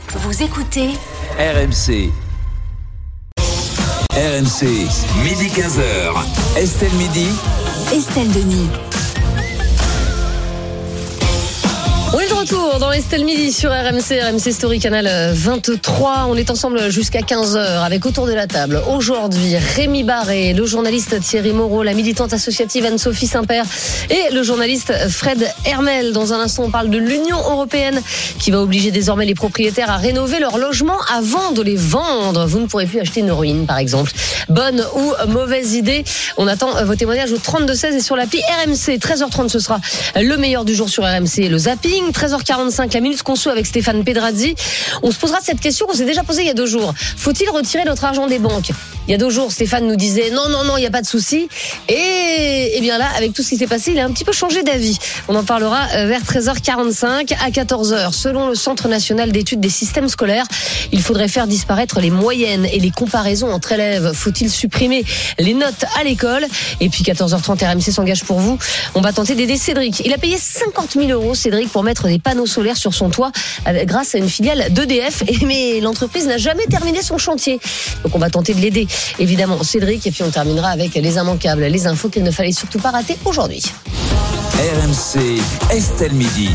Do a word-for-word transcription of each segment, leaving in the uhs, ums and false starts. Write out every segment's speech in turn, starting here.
Vous écoutez R M C. R M C, midi quinze heures. Estelle Midi. Estelle Denis. On est de retour dans Estelle Midi sur R M C, R M C Story Canal vingt-trois. On est ensemble jusqu'à quinze heures avec autour de la table aujourd'hui Rémi Barré, le journaliste Thierry Moreau, la militante associative Anne-Sophie Saint-Père et le journaliste Fred Hermel. Dans un instant, on parle de l'Union européenne qui va obliger désormais les propriétaires à rénover leurs logements avant de les vendre. Vous ne pourrez plus acheter une ruine, par exemple. Bonne ou mauvaise idée? On attend vos témoignages au trente-deux seize et sur l'appli R M C. treize heures trente, ce sera le meilleur du jour sur R M C, le zapping. treize heures quarante-cinq, la minute conso avec Stéphane Pedrazzi. On se posera cette question qu'on s'est déjà posée il y a deux jours. Faut-il retirer notre argent des banques? Il y a deux jours, Stéphane nous disait non, non, non, il n'y a pas de souci. Et, et bien là, avec tout ce qui s'est passé, il a un petit peu changé d'avis. On en parlera vers treize heures quarante-cinq à quatorze heures. Selon le Centre national d'études des systèmes scolaires, il faudrait faire disparaître les moyennes et les comparaisons entre élèves. Faut-il supprimer les notes à l'école? Et puis quatorze heures trente, R M C s'engage pour vous. On va tenter d'aider Cédric. Il a payé cinquante mille euros, Cédric, pour mettre des panneaux solaires sur son toit grâce à une filiale d'E D F. Mais l'entreprise n'a jamais terminé son chantier. Donc on va tenter de l'aider. Évidemment, Cédric, et puis on terminera avec les immanquables, les infos qu'il ne fallait surtout pas rater aujourd'hui. R M C, Estelle Midi.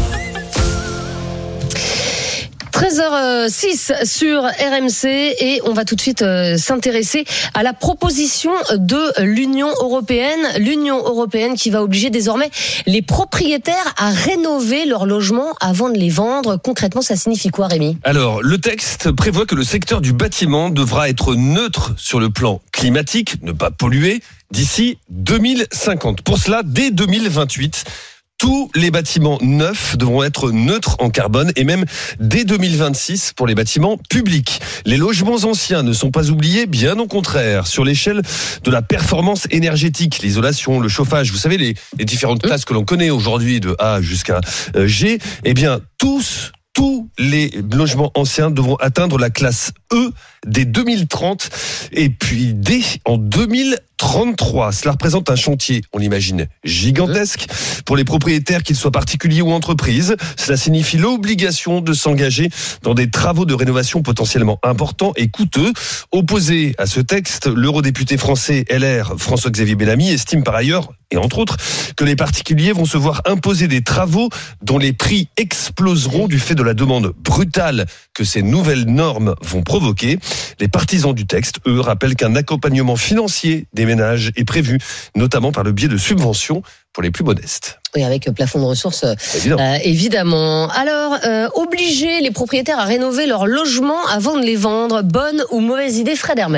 treize heures six sur R M C et on va tout de suite euh, s'intéresser à la proposition de l'Union européenne. L'Union européenne qui va obliger désormais les propriétaires à rénover leurs logements avant de les vendre. Concrètement, ça signifie quoi, Rémi ? Alors, le texte prévoit que le secteur du bâtiment devra être neutre sur le plan climatique, ne pas polluer, d'ici deux mille cinquante. Pour cela, dès deux mille vingt-huit, tous les bâtiments neufs devront être neutres en carbone et même dès deux mille vingt-six pour les bâtiments publics. Les logements anciens ne sont pas oubliés, bien au contraire. Sur l'échelle de la performance énergétique, l'isolation, le chauffage, vous savez, les, les différentes classes que l'on connaît aujourd'hui de A jusqu'à G, eh bien, tous... Tous les logements anciens devront atteindre la classe E dès deux mille trente et puis dès en deux mille trente-trois. Cela représente un chantier, on l'imagine, gigantesque pour les propriétaires, qu'ils soient particuliers ou entreprises. Cela signifie l'obligation de s'engager dans des travaux de rénovation potentiellement importants et coûteux. Opposé à ce texte, l'eurodéputé français L R François-Xavier Bellamy estime par ailleurs, et entre autres, que les particuliers vont se voir imposer des travaux dont les prix exploseront du fait de la demande brutale que ces nouvelles normes vont provoquer. Les partisans du texte, eux, rappellent qu'un accompagnement financier des ménages est prévu, notamment par le biais de subventions pour les plus modestes. Oui, avec plafond de ressources, évidemment. Euh, évidemment. Alors, euh, obliger les propriétaires à rénover leur logement avant de les vendre, bonne ou mauvaise idée, Fred Hermel ?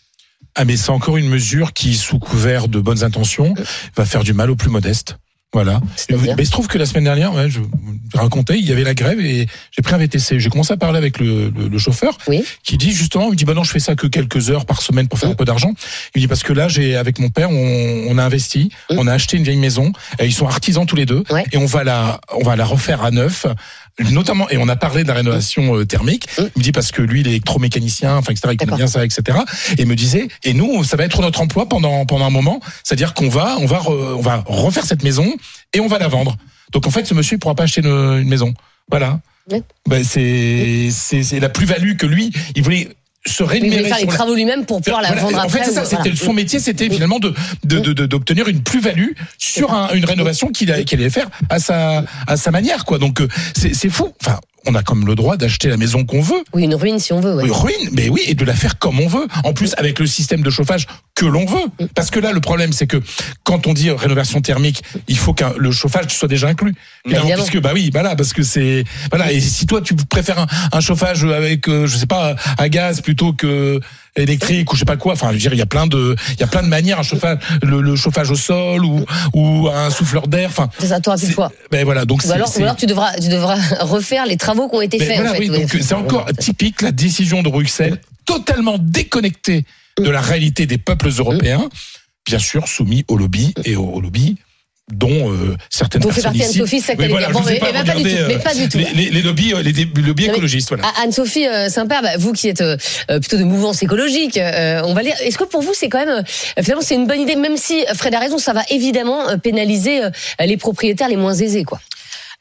Ah, mais c'est encore une mesure qui, sous couvert de bonnes intentions, va faire du mal aux plus modestes. Voilà. Mais il se trouve que la semaine dernière, ouais, je racontais, il y avait la grève et j'ai pris un V T C. J'ai commencé à parler avec le, le, le chauffeur, oui, qui dit justement, il me dit bah non, je fais ça que quelques heures par semaine pour faire oui. un peu d'argent. Il me dit parce que là, j'ai avec mon père, on, on a investi, oui. on a acheté une vieille maison. Et ils sont artisans tous les deux ouais. et on va la, on va la refaire à neuf. Notamment, et on a parlé de la rénovation euh, thermique. Mmh. Il me dit parce que lui, il est électromécanicien, enfin, et cetera. Il connaît bien ça, et cetera. Et il me disait, et nous, ça va être notre emploi pendant pendant un moment. C'est-à-dire qu'on va, on va, re, on va refaire cette maison et on va la vendre. Donc en fait, ce monsieur, il pourra pas acheter une, une maison. Voilà. Mmh. Ben c'est, mmh. c'est c'est la plus-value que lui, il voulait se rémunérer. Il voulait faire les travaux lui-même pour pouvoir voilà, la vendre en après. En fait, c'est ça. C'était voilà. Son métier, c'était finalement de, de, de, de d'obtenir une plus-value sur un, une rénovation qu'il, a, qu'il allait faire à sa, à sa manière, quoi. Donc, c'est, c'est fou. Enfin, on a comme le droit d'acheter la maison qu'on veut. Oui, une ruine si on veut. Ouais. Une ruine, mais oui, et de la faire comme on veut. En plus, avec le système de chauffage que l'on veut. Parce que là, le problème, c'est que quand on dit rénovation thermique, il faut que le chauffage soit déjà inclus. Bah, non, parce que bah oui, voilà, parce que c'est voilà. Et si toi, tu préfères un, un chauffage avec, euh, je sais pas, à gaz plutôt que électrique ou je sais pas quoi. Enfin, je veux dire, il y a plein de, il y a plein de manières. Un chauffage, le, le chauffage au sol ou ou un souffleur d'air. Enfin, c'est ça, toi, c'est quoi. Ben voilà, donc ou c'est, alors, c'est... ou alors tu devras, tu devras refaire les travaux qui ont été ben faits. Voilà, en fait, oui, oui. donc c'est encore typique la décision de Bruxelles, totalement déconnectée de la réalité des peuples européens, bien sûr soumis au lobby et au, au lobby dont euh, certaines dont personnes ici. Anne-Sophie, c'est ça que voilà, bon, mais, pas, mais, pas du tout, euh, mais pas du tout. Les, les, les lobbies, les, les lobbies écologistes, voilà. Anne-Sophie euh, Saint-Père, bah, vous qui êtes euh, plutôt de mouvance écologique, euh, on va lire. Est-ce que pour vous c'est quand même euh, finalement c'est une bonne idée, même si Fred a raison, ça va évidemment euh, pénaliser euh, les propriétaires les moins aisés, quoi.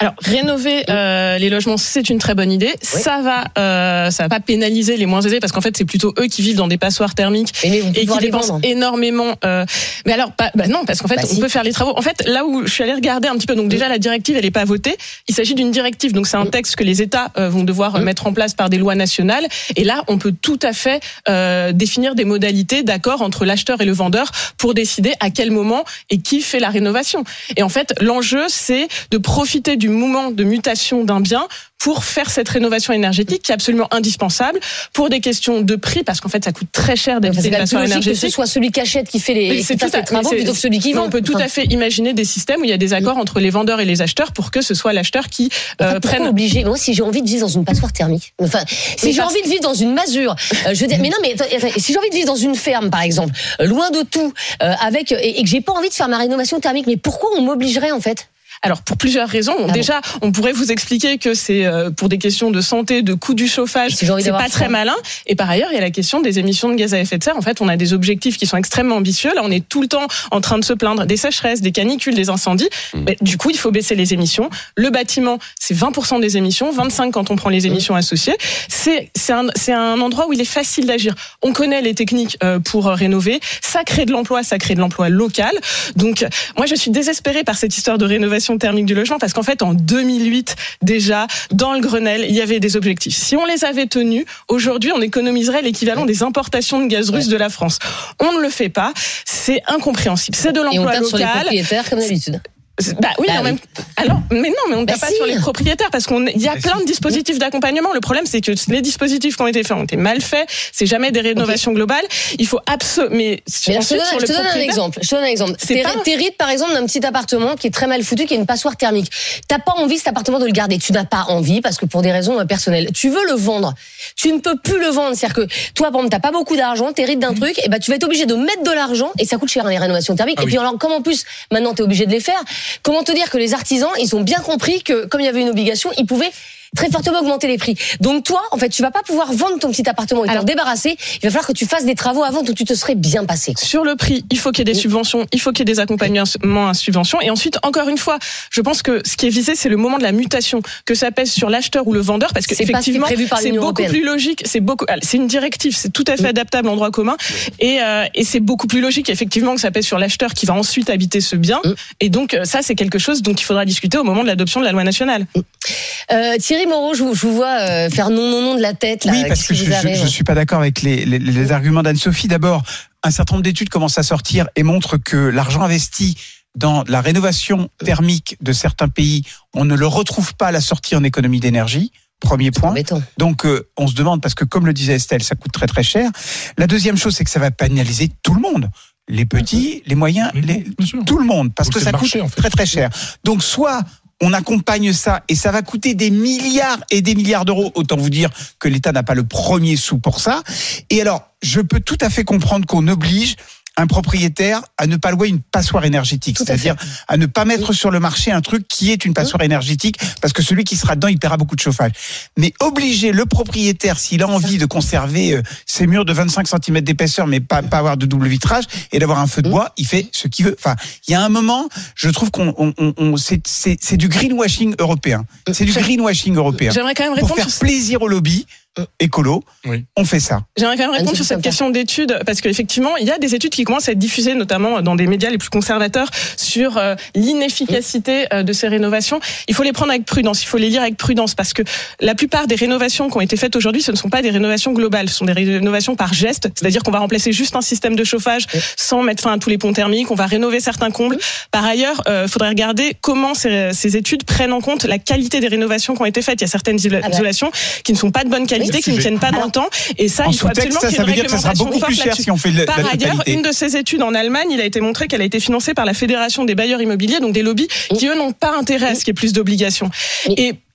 Alors rénover euh, les logements, c'est une très bonne idée. Oui. Ça va, euh, ça va pas pénaliser les moins aisés parce qu'en fait c'est plutôt eux qui vivent dans des passoires thermiques et, et qui dépensent énormément. Euh, mais alors bah, bah non, parce qu'en fait bah on si. peut faire les travaux. En fait là où je suis allée regarder un petit peu, donc déjà la directive elle est pas votée. Il s'agit d'une directive, donc c'est un texte que les États euh, vont devoir mmh. mettre en place par des lois nationales. Et là on peut tout à fait euh, définir des modalités d'accord entre l'acheteur et le vendeur pour décider à quel moment et qui fait la rénovation. Et en fait l'enjeu c'est de profiter du moment de mutation d'un bien pour faire cette rénovation énergétique qui est absolument indispensable pour des questions de prix, parce qu'en fait ça coûte très cher d'habiter une passoire énergétique. Que ce soit celui qui achète qui fait les, c'est qui fait les travaux plutôt que celui qui vend. On peut tout à fait imaginer des systèmes où il y a des accords entre les vendeurs et les acheteurs pour que ce soit l'acheteur qui euh, enfin, prenne. Obligé. Moi, si j'ai envie de vivre dans une passoire thermique, enfin, si mais j'ai parce... envie de vivre dans une masure, euh, je veux dire, mais non, mais attends, si j'ai envie de vivre dans une ferme, par exemple, euh, loin de tout, euh, avec et, et que j'ai pas envie de faire ma rénovation thermique, mais pourquoi on m'obligerait en fait? Alors pour plusieurs raisons. Ah Déjà, bon. on pourrait vous expliquer que c'est euh, pour des questions de santé, de coût du chauffage, si c'est pas très malin. Et par ailleurs, il y a la question des émissions de gaz à effet de serre. En fait, on a des objectifs qui sont extrêmement ambitieux. Là, on est tout le temps en train de se plaindre des sécheresses, des canicules, des incendies. Mmh. Mais, du coup, il faut baisser les émissions. Le bâtiment, c'est vingt pour cent des émissions, vingt-cinq quand on prend les émissions mmh. associées. C'est c'est un c'est un endroit où il est facile d'agir. On connaît les techniques euh, pour euh, rénover. Ça crée de l'emploi, ça crée de l'emploi local. Donc, moi, je suis désespérée par cette histoire de rénovation thermique du logement parce qu'en fait en deux mille huit déjà dans le Grenelle il y avait des objectifs. Si on les avait tenus, aujourd'hui on économiserait l'équivalent des importations de gaz russe de la France. On ne le fait pas, c'est incompréhensible. C'est de l'emploi local. Et on tape sur les propriétaires comme d'habitude. Bah oui, bah, en même... alors mais non, mais on ne tape bah pas si. sur les propriétaires parce qu'on il y a bah plein si. de dispositifs d'accompagnement. Le problème c'est que les dispositifs qui ont été faits ont été mal faits. C'est jamais des rénovations okay. globales. Il faut absolument. Mais, mais alors, je te donne, je te donne un exemple. Je te donne un exemple. T'hérites par exemple d'un petit appartement qui est très mal foutu, qui est une passoire thermique. T'as pas envie cet appartement de le garder. Tu n'as pas envie parce que pour des raisons personnelles. Tu veux le vendre. Tu ne peux plus le vendre. C'est-à-dire que toi, par exemple, t'as pas beaucoup d'argent, t'hérites d'un mmh. truc, et ben bah, tu vas être obligé de mettre de l'argent et ça coûte cher hein, les rénovations thermiques. Ah, et oui. puis alors comme en plus maintenant t'es obligé de les faire. Comment te dire que les artisans, ils ont bien compris que, comme il y avait une obligation, ils pouvaient très fortement augmenter les prix. Donc toi, en fait, tu vas pas pouvoir vendre ton petit appartement et t'en débarrasser. Il va falloir que tu fasses des travaux avant où tu te serais bien passé. Sur le prix, il faut qu'il y ait des subventions, il faut qu'il y ait des accompagnements à subventions. Et ensuite, encore une fois, je pense que ce qui est visé, c'est le moment de la mutation, que ça pèse sur l'acheteur ou le vendeur, parce que c'est effectivement, c'est beaucoup européenne. plus logique. C'est beaucoup, c'est une directive, c'est tout à fait adaptable en droit commun, et, euh, et c'est beaucoup plus logique effectivement que ça pèse sur l'acheteur qui va ensuite habiter ce bien. Et donc ça, c'est quelque chose dont il faudra discuter au moment de l'adoption de la loi nationale. Euh, Thierry Moreau, je vous, je vous vois euh, faire non non non de la tête là. Oui, parce que je, je, je suis pas d'accord avec les, les, les arguments d'Anne-Sophie. D'abord, un certain nombre d'études commencent à sortir et montrent que l'argent investi dans la rénovation thermique de certains pays, on ne le retrouve pas à la sortie en économie d'énergie. Premier point. Donc, euh, on se demande, parce que comme le disait Estelle, ça coûte très très cher. La deuxième chose, c'est que ça va pénaliser tout le monde. Les petits, les moyens, les, tout le monde. Parce Donc que ça marché, coûte en fait. très très cher. Donc, soit on accompagne ça et ça va coûter des milliards et des milliards d'euros. Autant vous dire que l'État n'a pas le premier sou pour ça. Et alors, je peux tout à fait comprendre qu'on oblige un propriétaire à ne pas louer une passoire énergétique, Tout c'est-à-dire à, à ne pas mettre oui. sur le marché un truc qui est une passoire oui. énergétique, parce que celui qui sera dedans, il paiera beaucoup de chauffage. Mais obliger le propriétaire, s'il a envie de conserver euh, ses murs de vingt-cinq centimètres d'épaisseur, mais pas, pas avoir de double vitrage, et d'avoir un feu de bois, il fait ce qu'il veut. Enfin, il y a un moment, je trouve qu'on on, on, on, c'est, c'est, c'est du greenwashing européen. C'est du greenwashing européen. J'aimerais quand même répondre pour faire plaisir au lobby écolo, oui. on fait ça. J'aimerais quand même répondre sur cette question d'études, parce qu'effectivement, il y a des études qui commencent à être diffusées, notamment dans des médias les plus conservateurs, sur euh, l'inefficacité euh, de ces rénovations. Il faut les prendre avec prudence, il faut les lire avec prudence, parce que la plupart des rénovations qui ont été faites aujourd'hui, ce ne sont pas des rénovations globales, ce sont des rénovations par geste, c'est-à-dire qu'on va remplacer juste un système de chauffage oui. sans mettre fin à tous les ponts thermiques, on va rénover certains combles. Oui. Par ailleurs, il euh, faudrait regarder comment ces, ces études prennent en compte la qualité des rénovations qui ont été faites. Il y a certaines isolations ah ben. qui ne sont pas de bonne qualité, oui, qui ne tiennent pas dans le temps, et ça, en il faut absolument ça, qu'il ça veut dire que ça sera beaucoup plus cher si on fait le, Par la ailleurs, totalité. Une de ces études en Allemagne, il a été montré qu'elle a été financée par la Fédération des bailleurs immobiliers, donc des lobbies qui eux n'ont pas intérêt à ce qu'il y ait plus d'obligations. Et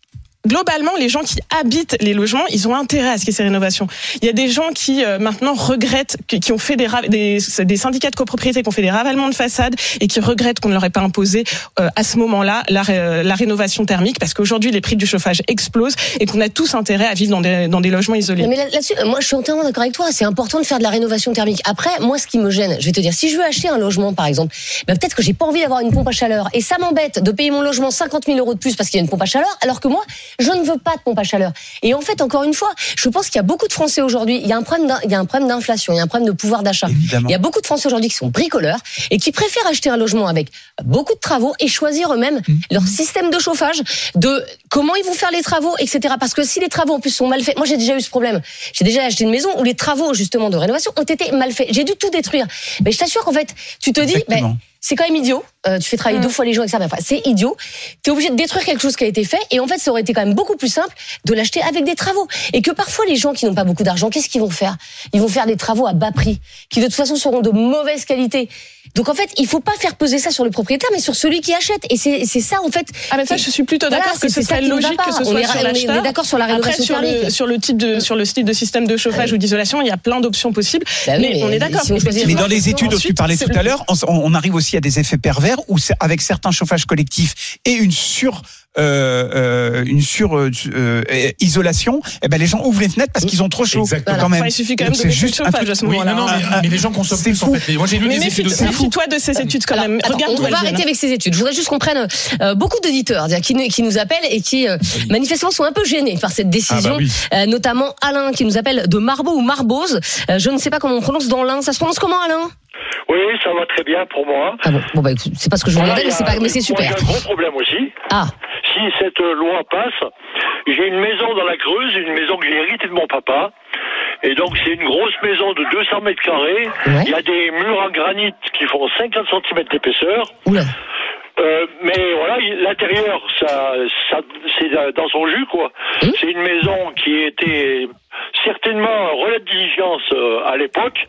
globalement, les gens qui habitent les logements, ils ont intérêt à ce qu'il y ait ces rénovations. Il y a des gens qui euh, maintenant regrettent, qui, qui ont fait des, des, des syndicats de copropriété qui ont fait des ravalements de façade et qui regrettent qu'on ne leur ait pas imposé euh, à ce moment-là la, euh, la rénovation thermique, parce qu'aujourd'hui les prix du chauffage explosent et qu'on a tous intérêt à vivre dans des, dans des logements isolés. Mais là, là-dessus, moi je suis entièrement d'accord avec toi. C'est important de faire de la rénovation thermique. Après, moi ce qui me gêne, je vais te dire, si je veux acheter un logement par exemple, ben, peut-être que j'ai pas envie d'avoir une pompe à chaleur et ça m'embête de payer mon logement cinquante mille euros de plus parce qu'il y a une pompe à chaleur, alors que moi je ne veux pas de pompe à chaleur. Et en fait, encore une fois, je pense qu'il y a beaucoup de Français aujourd'hui. Il y a un problème, il y a un problème d'inflation, il y a un problème de pouvoir d'achat. Évidemment. Il y a beaucoup de Français aujourd'hui qui sont bricoleurs et qui préfèrent acheter un logement avec beaucoup de travaux et choisir eux-mêmes mmh. leur système de chauffage, de comment ils vont faire les travaux, et cetera. Parce que si les travaux en plus sont mal faits, moi j'ai déjà eu ce problème. J'ai déjà acheté une maison où les travaux justement de rénovation ont été mal faits. J'ai dû tout détruire. Mais je t'assure qu'en fait, tu te dis, ben, c'est quand même idiot. Euh, tu fais travailler mmh. deux fois les gens avec ça, mais enfin, c'est idiot. T'es obligé de détruire quelque chose qui a été fait, et en fait, ça aurait été quand même beaucoup plus simple de l'acheter avec des travaux. Et que parfois, les gens qui n'ont pas beaucoup d'argent, qu'est-ce qu'ils vont faire ? Ils vont faire des travaux à bas prix, qui de toute façon seront de mauvaise qualité. Donc en fait, il faut pas faire peser ça sur le propriétaire, mais sur celui qui achète. Et c'est, c'est ça en fait. Ah mais ça, je suis plutôt d'accord voilà, que ce serait logique que ce soit on est, sur l'acheteur. On est d'accord sur la rénovation Après, sur thermique. le, sur le type de sur le style de système de chauffage euh, ou d'isolation, il y a plein d'options possibles. Bah oui, mais, mais on est d'accord. Si mais dans les études dont tu parlais tout à l'heure, on, on arrive aussi à des effets pervers où avec certains chauffages collectifs et une sur Euh, euh, une sur euh, euh, isolation, eh ben les gens ouvrent les fenêtres parce qu'ils ont trop chaud. Exactement. Quand même. Enfin, il suffit quand même de baisser le chauffage à ce moment-là. Oui, non, non, mais, mais les gens consomment plus en fait. Moi j'ai lu mais des études aussi. Méfie-toi de ces études quand même. Attends, Regarde, on va arrêter avec ces études. Je voudrais juste qu'on prenne euh, beaucoup d'auditeurs qui, qui nous appellent et qui euh, manifestement sont un peu gênés par cette décision. Ah bah oui. euh, notamment Alain qui nous appelle de Marbeau ou Marbose. Euh, je ne sais pas comment on prononce dans l'Ain. Ça se prononce comment, Alain ? Oui, ça va très bien pour moi. Ah bon, bon bah écoute, c'est pas ce que je vous demandais, mais c'est pas, mais c'est super. Moi, j'ai un gros problème aussi. Ah. Si cette loi passe, j'ai une maison dans la Creuse, une maison que j'ai héritée de mon papa. Et donc, c'est une grosse maison de deux cents mètres carrés. Ouais. Il y a des murs en granit qui font cinquante centimètres d'épaisseur. Oula. Euh, mais voilà, l'intérieur, ça, ça, c'est dans son jus, quoi. Mmh. C'est une maison qui était certainement relais de diligence euh, à l'époque.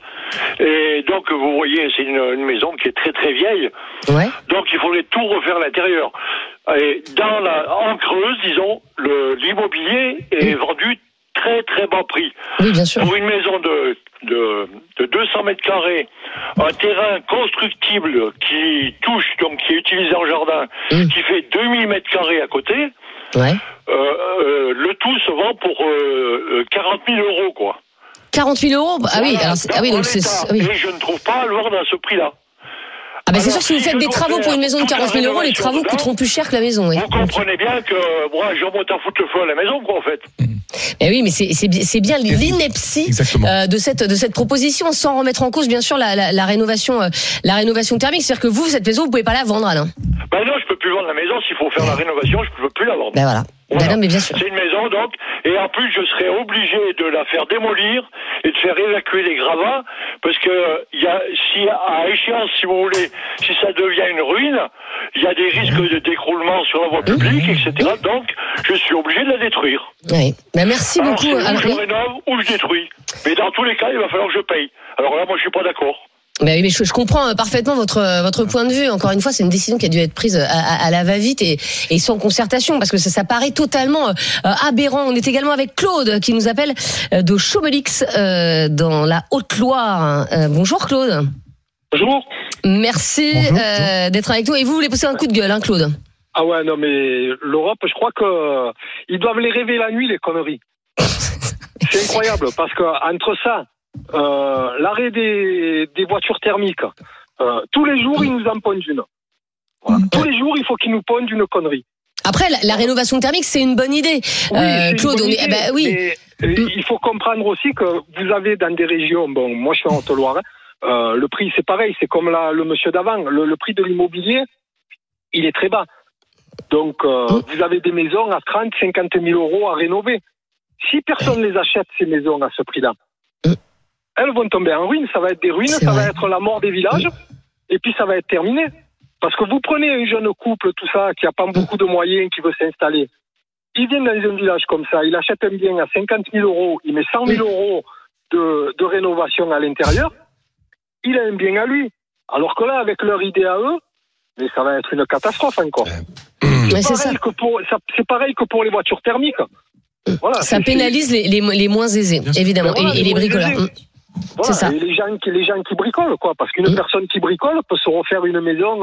Et donc, vous voyez, c'est une, une maison qui est très très vieille. Ouais. Donc, il faudrait tout refaire à l'intérieur. Et dans la, en Creuse, disons, le, l'immobilier est mmh. vendu très très bas prix. Oui, bien sûr. Pour une maison de, de, de deux cents mètres carrés, un terrain constructible qui touche, donc qui est utilisé en jardin, mmh. qui fait deux mille mètres carrés à côté, ouais. euh, euh, le tout se vend pour euh, quarante mille euros, quoi. quarante mille euros Ah oui, alors c'est, ah oui, donc c'est, oui. Et je ne trouve pas à le vendre à ce prix-là. Ah ben c'est sûr, si vous faites des travaux pour une maison de quarante mille euros, les travaux coûteront plus cher que la maison. Oui. Vous comprenez bien que moi, je remonte à foutre le feu à la maison, quoi, en fait. Mais oui, mais c'est, c'est, c'est bien l'ineptie euh, de cette de cette proposition, sans remettre en cause, bien sûr, la, la, la rénovation euh, la rénovation thermique. C'est-à-dire que vous, cette maison, vous pouvez pas la vendre, Alain. Ben non, je peux plus vendre la maison. S'il faut faire la rénovation, je peux plus la vendre. Ben voilà. Voilà. Ben non, mais bien sûr. C'est une maison, donc, et en plus, je serais obligé de la faire démolir et de faire évacuer les gravats, parce que il y a, si à échéance, si vous voulez, si ça devient une ruine, il y a des risques de d'écroulement sur la voie publique, et cetera. Donc, je suis obligé de la détruire. Oui. Ben merci Alors, beaucoup. C'est Alors, ou je rénove ou je détruis. Mais dans tous les cas, il va falloir que je paye. Alors là, moi, je suis pas d'accord. Mais oui, mais je, je comprends parfaitement votre votre point de vue. Encore une fois, c'est une décision qui a dû être prise à, à, à la va-vite et, et sans concertation, parce que ça, ça paraît totalement euh, aberrant. On est également avec Claude qui nous appelle euh, de Chaumelix euh, dans la Haute-Loire. Euh, bonjour Claude. Bonjour. Merci bonjour, euh, bonjour. d'être avec nous. Et vous voulez pousser un coup de gueule, hein, Claude? Ah ouais, non mais l'Europe, je crois que euh, ils doivent les rêver la nuit, les conneries. C'est incroyable, parce que entre ça. Euh, l'arrêt des, des voitures thermiques, euh, tous les jours ils nous en pondent une. Voilà. Tous les jours il faut qu'ils nous pondent une connerie. Après la, la rénovation thermique c'est une bonne idée. Oui, euh, Claude, bonne on idée, est, bah, oui. Mais, mm. Il faut comprendre aussi que vous avez dans des régions, bon moi je suis en Haute-Loire, hein, euh, le prix c'est pareil, c'est comme la, le monsieur d'avant, le, le prix de l'immobilier il est très bas. Donc euh, mm. vous avez des maisons à trente, cinquante mille euros à rénover. Si personne ne les achète ces maisons à ce prix-là, mm. elles vont tomber en ruine, ça va être des ruines, c'est ça vrai. Va être la mort des villages, et puis ça va être terminé. Parce que vous prenez un jeune couple, tout ça, qui n'a pas beaucoup de moyens, qui veut s'installer. Il vient dans un village comme ça, il achète un bien à cinquante mille euros, il met cent mille euros de, de rénovation à l'intérieur, il a un bien à lui. Alors que là, avec leur idée à eux, mais ça va être une catastrophe encore. Mmh. C'est, c'est, pareil que pour, ça, c'est pareil que pour les voitures thermiques. Voilà, ça c'est, pénalise les, les, les moins aisés, évidemment, voilà, et, et les, les bricoleurs. Mmh. Voilà, c'est ça. Et les gens qui, les gens qui bricolent, quoi, parce qu'une mmh. personne qui bricole peut se refaire une maison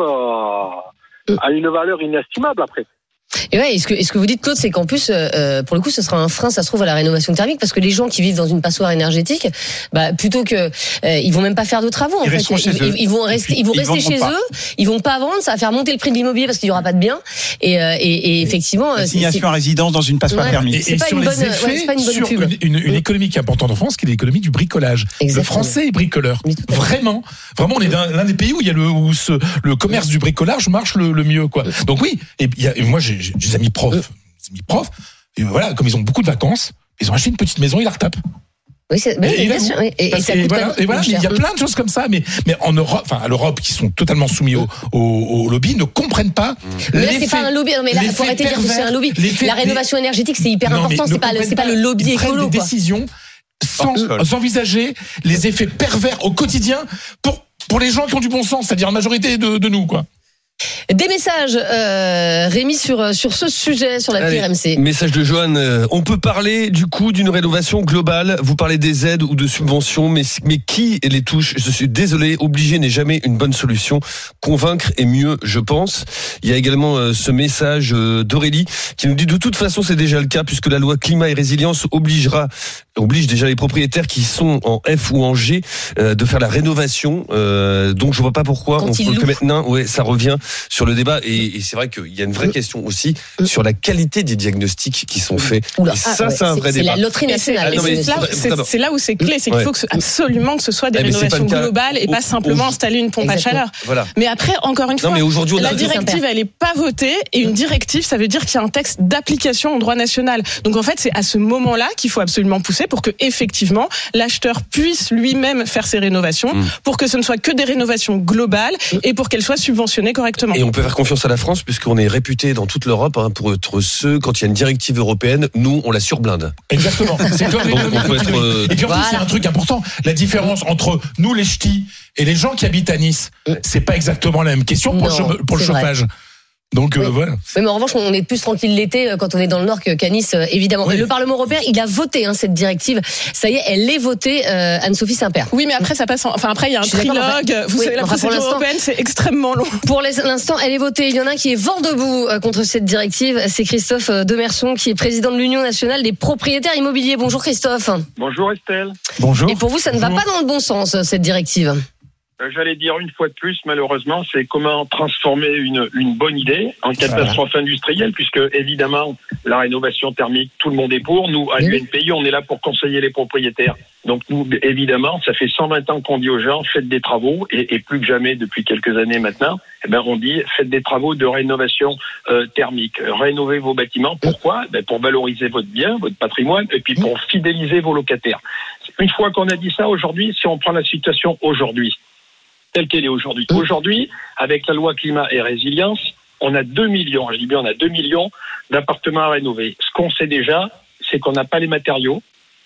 euh, mmh. à une valeur inestimable après. Et ouais, et ce que, et ce que vous dites, Claude, c'est qu'en plus, euh, pour le coup, ce sera un frein, ça se trouve, à la rénovation thermique, parce que les gens qui vivent dans une passoire énergétique, bah, plutôt que, euh, ils vont même pas faire de travaux, en ils fait. Ils, ils, ils vont rester, ils vont ils rester chez pas. eux, ils vont pas vendre, ça va faire monter le prix de l'immobilier parce qu'il y aura pas de biens. Et, euh, et, et effectivement, l'assignation à résidence dans une passoire ouais, thermique. Et, et c'est sur pas les une bonne, effets, ouais, c'est pas une bonne sur pub. Une, une, une économie qui est importante en France, qui est l'économie du bricolage. Exactement. Le français est bricoleur. Vraiment, vraiment, on est dans l'un des pays où il y a le, où ce, le commerce du bricolage marche le, le mieux, quoi. Donc oui, et, y a, et moi, j'ai, j'ai des amis profs. Des amis profs, et voilà, comme ils ont beaucoup de vacances, ils ont acheté une petite maison, ils la retapent. Oui, c'est, mais et, bien sûr, et, et, et ça coûte voilà, et voilà, il y a plein de choses comme ça, mais, mais en Europe, enfin, à l'Europe, qui sont totalement soumis au, au, au lobby, ne comprennent pas. Mais là, c'est pas un lobby, non, mais là, faut arrêter de dire que c'est un lobby. La rénovation énergétique, c'est hyper non, important, c'est pas, le, c'est pas le lobby écolo. Ils prennent des décisions sans envisager les effets pervers au quotidien pour, pour les gens qui ont du bon sens, c'est-à-dire la majorité de, de nous, quoi. Des messages, euh, Rémi, sur, sur ce sujet, sur l'appli R M C. Message de Johan. Euh, on peut parler du coup d'une rénovation globale. Vous parlez des aides ou de subventions, mais, mais qui les touche? Je suis désolé, obliger n'est jamais une bonne solution. Convaincre est mieux, je pense. Il y a également euh, ce message euh, d'Aurélie qui nous dit de toute façon c'est déjà le cas puisque la loi climat et résilience obligera oblige déjà les propriétaires qui sont en F ou en G euh, de faire la rénovation. Euh, donc je vois pas pourquoi Quand on peut que maintenant, ouais, ça revient sur le débat et, et c'est vrai qu'il y a une vraie question aussi sur la qualité des diagnostics qui sont faits. Oula, et ça, ah, ouais, c'est un vrai c'est débat. C'est la loterie nationale. Ah, non, c'est, là, c'est, c'est là où c'est clé, c'est qu'il faut que, absolument que ce soit des eh rénovations globales et pas simplement installer une pompe Exactement. à chaleur. Voilà. Mais après, encore une fois, non, mais aujourd'hui, la directive, elle est pas votée et une directive, ça veut dire qu'il y a un texte d'application au droit national. Donc en fait, c'est à ce moment-là qu'il faut absolument pousser pour que effectivement l'acheteur puisse lui-même faire ses rénovations, mmh. pour que ce ne soit que des rénovations globales et pour qu'elles soient subventionnées correctement. Et on peut faire confiance à la France puisqu'on est réputé dans toute l'Europe hein, pour être ceux, quand il y a une directive européenne, nous on la surblinde. Exactement. C'est comme les on peut être, euh... Et puis en plus voilà. c'est un truc important. La différence entre nous les ch'tis et les gens qui habitent à Nice, c'est pas exactement la même question pour non, le, pour le chauffage. Vrai. Donc oui. euh, voilà. Oui, mais en revanche, on est plus tranquille l'été quand on est dans le Nord qu'à Nice, évidemment. Oui. Et le Parlement européen, il a voté hein, cette directive. Ça y est, elle est votée, euh, Anne-Sophie Saint-Père. Oui, mais après ça passe. En... Enfin après, il y a un trilogue. Vous oui, savez, la procédure européenne, c'est extrêmement long. Pour l'instant, elle est votée. Il y en a un qui est vent debout contre cette directive. C'est Christophe Demerson, qui est président de l'Union nationale des propriétaires immobiliers. Bonjour Christophe. Bonjour Estelle. Bonjour. Et pour vous, ça ne Bonjour. va pas dans le bon sens cette directive. J'allais dire une fois de plus, malheureusement, c'est comment transformer une, une bonne idée en catastrophe voilà. industrielle, puisque évidemment, la rénovation thermique, tout le monde est pour. Nous, à oui. l'U N P I, on est là pour conseiller les propriétaires. Donc nous, évidemment, ça fait cent vingt ans qu'on dit aux gens, faites des travaux, et, et plus que jamais depuis quelques années maintenant, eh ben, on dit, faites des travaux de rénovation euh, thermique. Rénovez vos bâtiments. Pourquoi ? Ben, pour valoriser votre bien, votre patrimoine, et puis pour fidéliser vos locataires. Une fois qu'on a dit ça, aujourd'hui, si on prend la situation aujourd'hui, telle qu'elle est aujourd'hui. Aujourd'hui, avec la loi climat et résilience, on a deux millions, je dis bien on a deux millions d'appartements à rénover. Ce qu'on sait déjà, c'est qu'on n'a pas les matériaux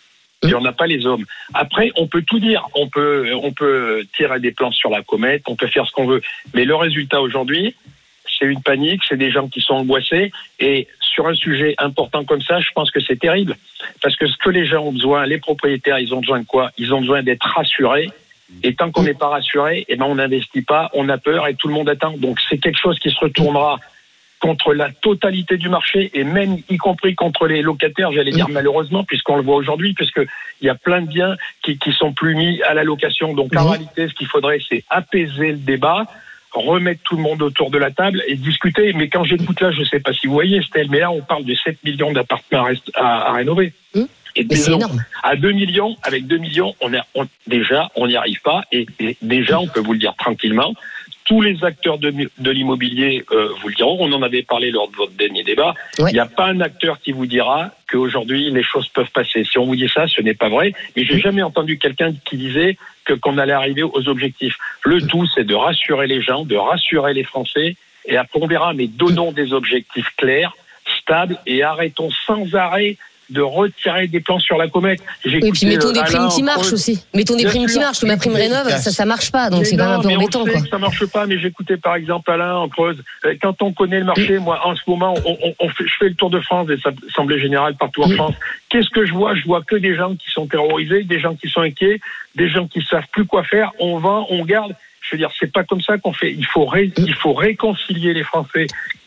et on n'a pas les hommes. Après, on peut tout dire. On peut, on peut tirer des plans sur la comète, on peut faire ce qu'on veut. Mais le résultat aujourd'hui, c'est une panique, c'est des gens qui sont angoissés. Et sur un sujet important comme ça, je pense que c'est terrible. Parce que ce que les gens ont besoin, les propriétaires, ils ont besoin de quoi ? Ils ont besoin d'être rassurés. Et tant qu'on n'est pas rassuré, eh ben on n'investit pas, on a peur et tout le monde attend. Donc c'est quelque chose qui se retournera contre la totalité du marché et même y compris contre les locataires, j'allais dire malheureusement, puisqu'on le voit aujourd'hui, puisqu'il y a plein de biens qui qui sont plus mis à la location. Donc en mmh. réalité, ce qu'il faudrait, c'est apaiser le débat, remettre tout le monde autour de la table et discuter. Mais quand j'écoute là, je ne sais pas si vous voyez, Estelle, mais là on parle de sept millions d'appartements à, à, à rénover. Mmh. Et déjà, à deux millions, avec deux millions, on a, on, déjà, on n'y arrive pas. Et, et déjà, on peut vous le dire tranquillement, tous les acteurs de, de l'immobilier euh, vous le diront. On en avait parlé lors de votre dernier débat. Ouais. Il n'y a pas un acteur qui vous dira qu'aujourd'hui, les choses peuvent passer. Si on vous dit ça, ce n'est pas vrai. Mais j'ai jamais entendu quelqu'un qui disait que, qu'on allait arriver aux objectifs. Le tout, c'est de rassurer les gens, de rassurer les Français. Et après, on verra, mais donnons des objectifs clairs, stables, et arrêtons sans arrêt de retirer des plans sur la comète. J'ai oui, puis mettons des primes qui marchent aussi. Mettons des primes qui marchent. Ma prime rénov, ça, ça marche pas. Donc mais c'est non, quand même un peu embêtant, quoi. Ça marche pas, mais j'écoutais par exemple Alain en Creuse. Quand on connaît le marché, mmh. moi, en ce moment, on, on, on fait, je fais le tour de France, des assemblées générales partout en mmh. France. Qu'est-ce que je vois? Je vois que des gens qui sont terrorisés, des gens qui sont inquiets, des gens qui savent plus quoi faire. On vend, on garde. Je veux dire, c'est pas comme ça qu'on fait. Il faut, ré, il faut réconcilier les Français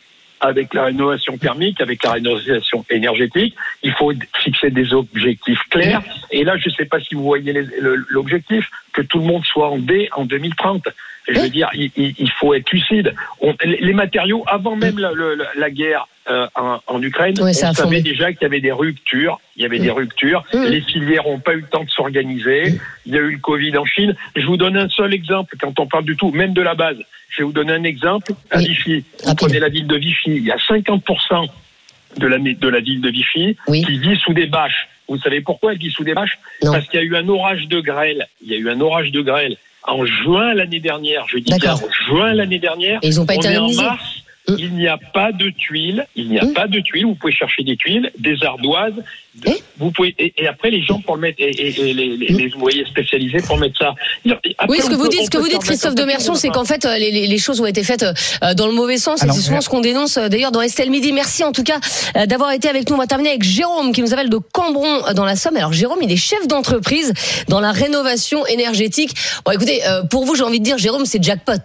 avec la rénovation thermique, avec la rénovation énergétique. Il faut fixer des objectifs clairs. Et là, je ne sais pas si vous voyez les, le, l'objectif, que tout le monde soit en D en deux mille trente. Je veux dire, il, il faut être lucide. On, les matériaux, avant même la, la, la guerre euh, en, en Ukraine, oui, on savait fondé. déjà qu'il y avait des ruptures. Il y avait mmh. des ruptures. Mmh. Les filières n'ont pas eu le temps de s'organiser. Mmh. Il y a eu le Covid en Chine. Je vous donne un seul exemple quand on parle du tout, même de la base. Je vais vous donner un exemple. À oui. Vichy, vous Rapide. prenez la ville de Vichy. Il y a cinquante pour cent de la, de la ville de Vichy oui. qui vit sous des bâches. Vous savez pourquoi elle vit sous des bâches? Non. Parce qu'il y a eu un orage de grêle. Il y a eu un orage de grêle en juin l'année dernière. Je dis D'accord. bien en juin l'année dernière. Et ils n'ont pas été indemnisés. Mmh. Il n'y a pas de tuiles, il n'y a mmh. pas de tuiles. Vous pouvez chercher des tuiles, des ardoises. De, mmh. Vous pouvez et, et après les gens pour le mettre et, et, et les, les, mmh. les ouvriers spécialisés pour mettre ça. Après, oui, ce que vous peut, dites, ce que vous dites, Christophe Demerson, c'est qu'en fait les, les choses ont été faites dans le mauvais sens. Alors, et c'est souvent ouais. ce qu'on dénonce d'ailleurs dans Estelle Midi. Merci en tout cas d'avoir été avec nous. On va terminer avec Jérôme qui nous appelle de Cambron dans la Somme. Alors Jérôme, il est chef d'entreprise dans la rénovation énergétique. Bon, écoutez, pour vous, j'ai envie de dire, Jérôme, c'est jackpot.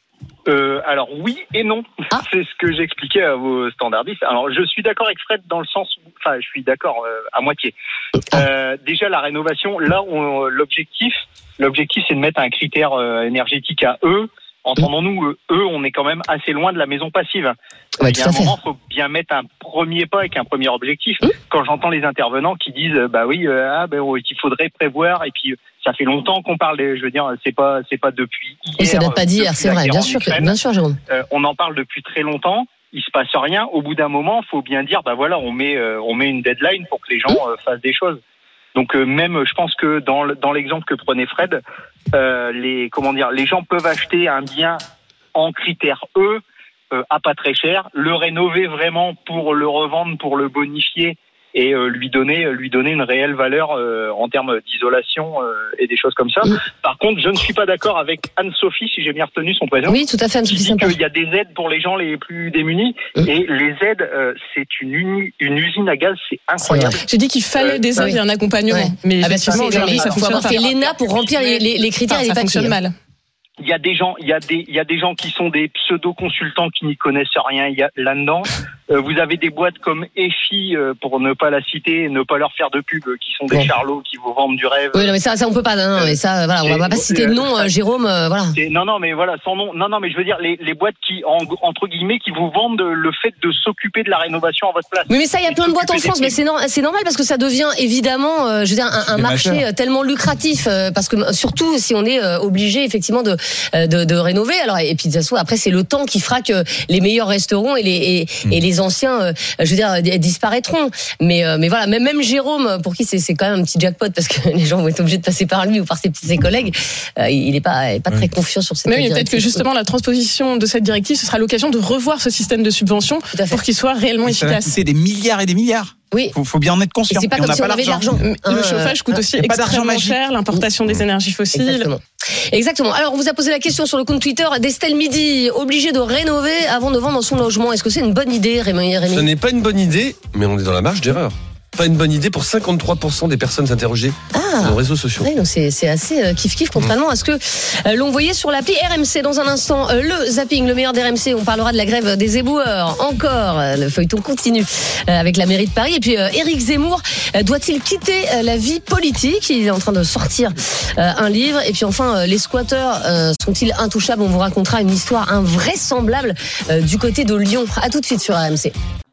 Euh, alors oui et non, ah. c'est ce que j'expliquais à vos standardistes. Alors je suis d'accord avec Fred dans le sens où, enfin je suis d'accord euh, à moitié. Ah. Euh, déjà la rénovation, là on, l'objectif, l'objectif c'est de mettre un critère euh, énergétique à E. Entendons-nous, eux, eux, on est quand même assez loin de la maison passive. Ouais, il y a un moment, il faut bien mettre un premier pas avec un premier objectif. Mmh. Quand j'entends les intervenants qui disent, bah oui, euh, ah, ben, il faudrait prévoir, et puis ça fait longtemps qu'on parle, je veux dire, c'est pas, c'est pas depuis hier. Et ça date pas d'hier, c'est vrai, bien sûr, Ukraine. bien sûr, Jérôme. Euh, on en parle depuis très longtemps. Il se passe rien. Au bout d'un moment, faut bien dire, bah voilà, on met, euh, on met une deadline pour que les gens euh, fassent des choses. Donc euh, même, je pense que dans dans l'exemple que prenait Fred, euh, les comment dire, les gens peuvent acheter un bien en critère E euh, à pas très cher, le rénover vraiment pour le revendre, pour le bonifier et euh, lui donner lui donner une réelle valeur euh, en termes d'isolation euh, et des choses comme ça. Mmh. Par contre, je ne suis pas d'accord avec Anne-Sophie, si j'ai bien retenu son prénom. Oui, tout à fait, Anne-Sophie. Qui dit qu'il y a des aides pour les gens les plus démunis mmh. et les aides, euh, c'est une, uni, une usine à gaz, c'est incroyable. J'ai dit qu'il fallait euh, des aides et un accompagnement, ouais. mais ah bah, effectivement, aujourd'hui, ça faut avoir fait l'E N A pour remplir les, les, les critères, enfin, et les papiers. Ça fonctionne mal. Il y a des gens, il y a des, il y a des gens qui sont des pseudo-consultants qui n'y connaissent rien il y a, là-dedans. Euh, vous avez des boîtes comme E F I, euh, pour ne pas la citer, ne pas leur faire de pub, qui sont des bon. charlots qui vous vendent du rêve. Oui, non, mais ça, ça on peut pas. Non, non mais ça, voilà, on va pas citer de nom, euh, Jérôme. Euh, voilà. Non, non, mais voilà, sans nom. Non, non, mais je veux dire les, les boîtes qui, en, entre guillemets, qui vous vendent le fait de s'occuper de la rénovation à votre place. Oui, mais ça, il y a plein de boîtes en France, mais c'est, no- c'est normal parce que ça devient évidemment, euh, je veux dire, un, un marché majeur. tellement lucratif, euh, parce que surtout si on est euh, obligé effectivement de, euh, de, de rénover. Alors et puis de toute façon, après c'est le temps qui fera que les meilleurs resteront et les et, mmh. et les anciens, euh, je veux dire, disparaîtront. Mais euh, mais voilà, même même Jérôme, pour qui c'est c'est quand même un petit jackpot parce que les gens vont être obligés de passer par lui ou par ses ses collègues, euh, il est pas il est pas très confiant sur cette. Mais oui, peut-être que justement la transposition de cette directive, ce sera l'occasion de revoir ce système de subvention pour qu'il soit réellement ça efficace. C'est des milliards et des milliards. Oui. Faut, faut bien en être conscient. Et c'est pas et comme on si n'a on pas avait de l'argent. l'argent. Le chauffage coûte aussi extrêmement cher, l'importation des énergies fossiles. Exactement. Exactement. Alors, on vous a posé la question sur le compte Twitter d'Estelle Midi, obligé de rénover avant de vendre son logement. Est-ce que c'est une bonne idée, Rémi? Ce n'est pas une bonne idée, mais on est dans la marge d'erreur. Pas une bonne idée pour cinquante-trois pour cent des personnes interrogées ah, sur les réseaux sociaux. Oui, donc c'est, c'est assez euh, kiff-kiff, contrairement mmh. à ce que euh, l'on voyait sur l'appli R M C. Dans un instant, euh, le zapping, le meilleur d'R M C. On parlera de la grève des éboueurs. Encore, euh, le feuilleton continue euh, avec la mairie de Paris. Et puis, euh, Éric Zemmour, euh, doit-il quitter euh, la vie politique? Il est en train de sortir euh, un livre. Et puis enfin, euh, les squatteurs euh, sont-ils intouchables? On vous racontera une histoire invraisemblable euh, du côté de Lyon. À tout de suite sur R M C.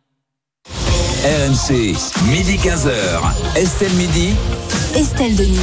R M C, midi quinze heures. Estelle Midi. Estelle Denis.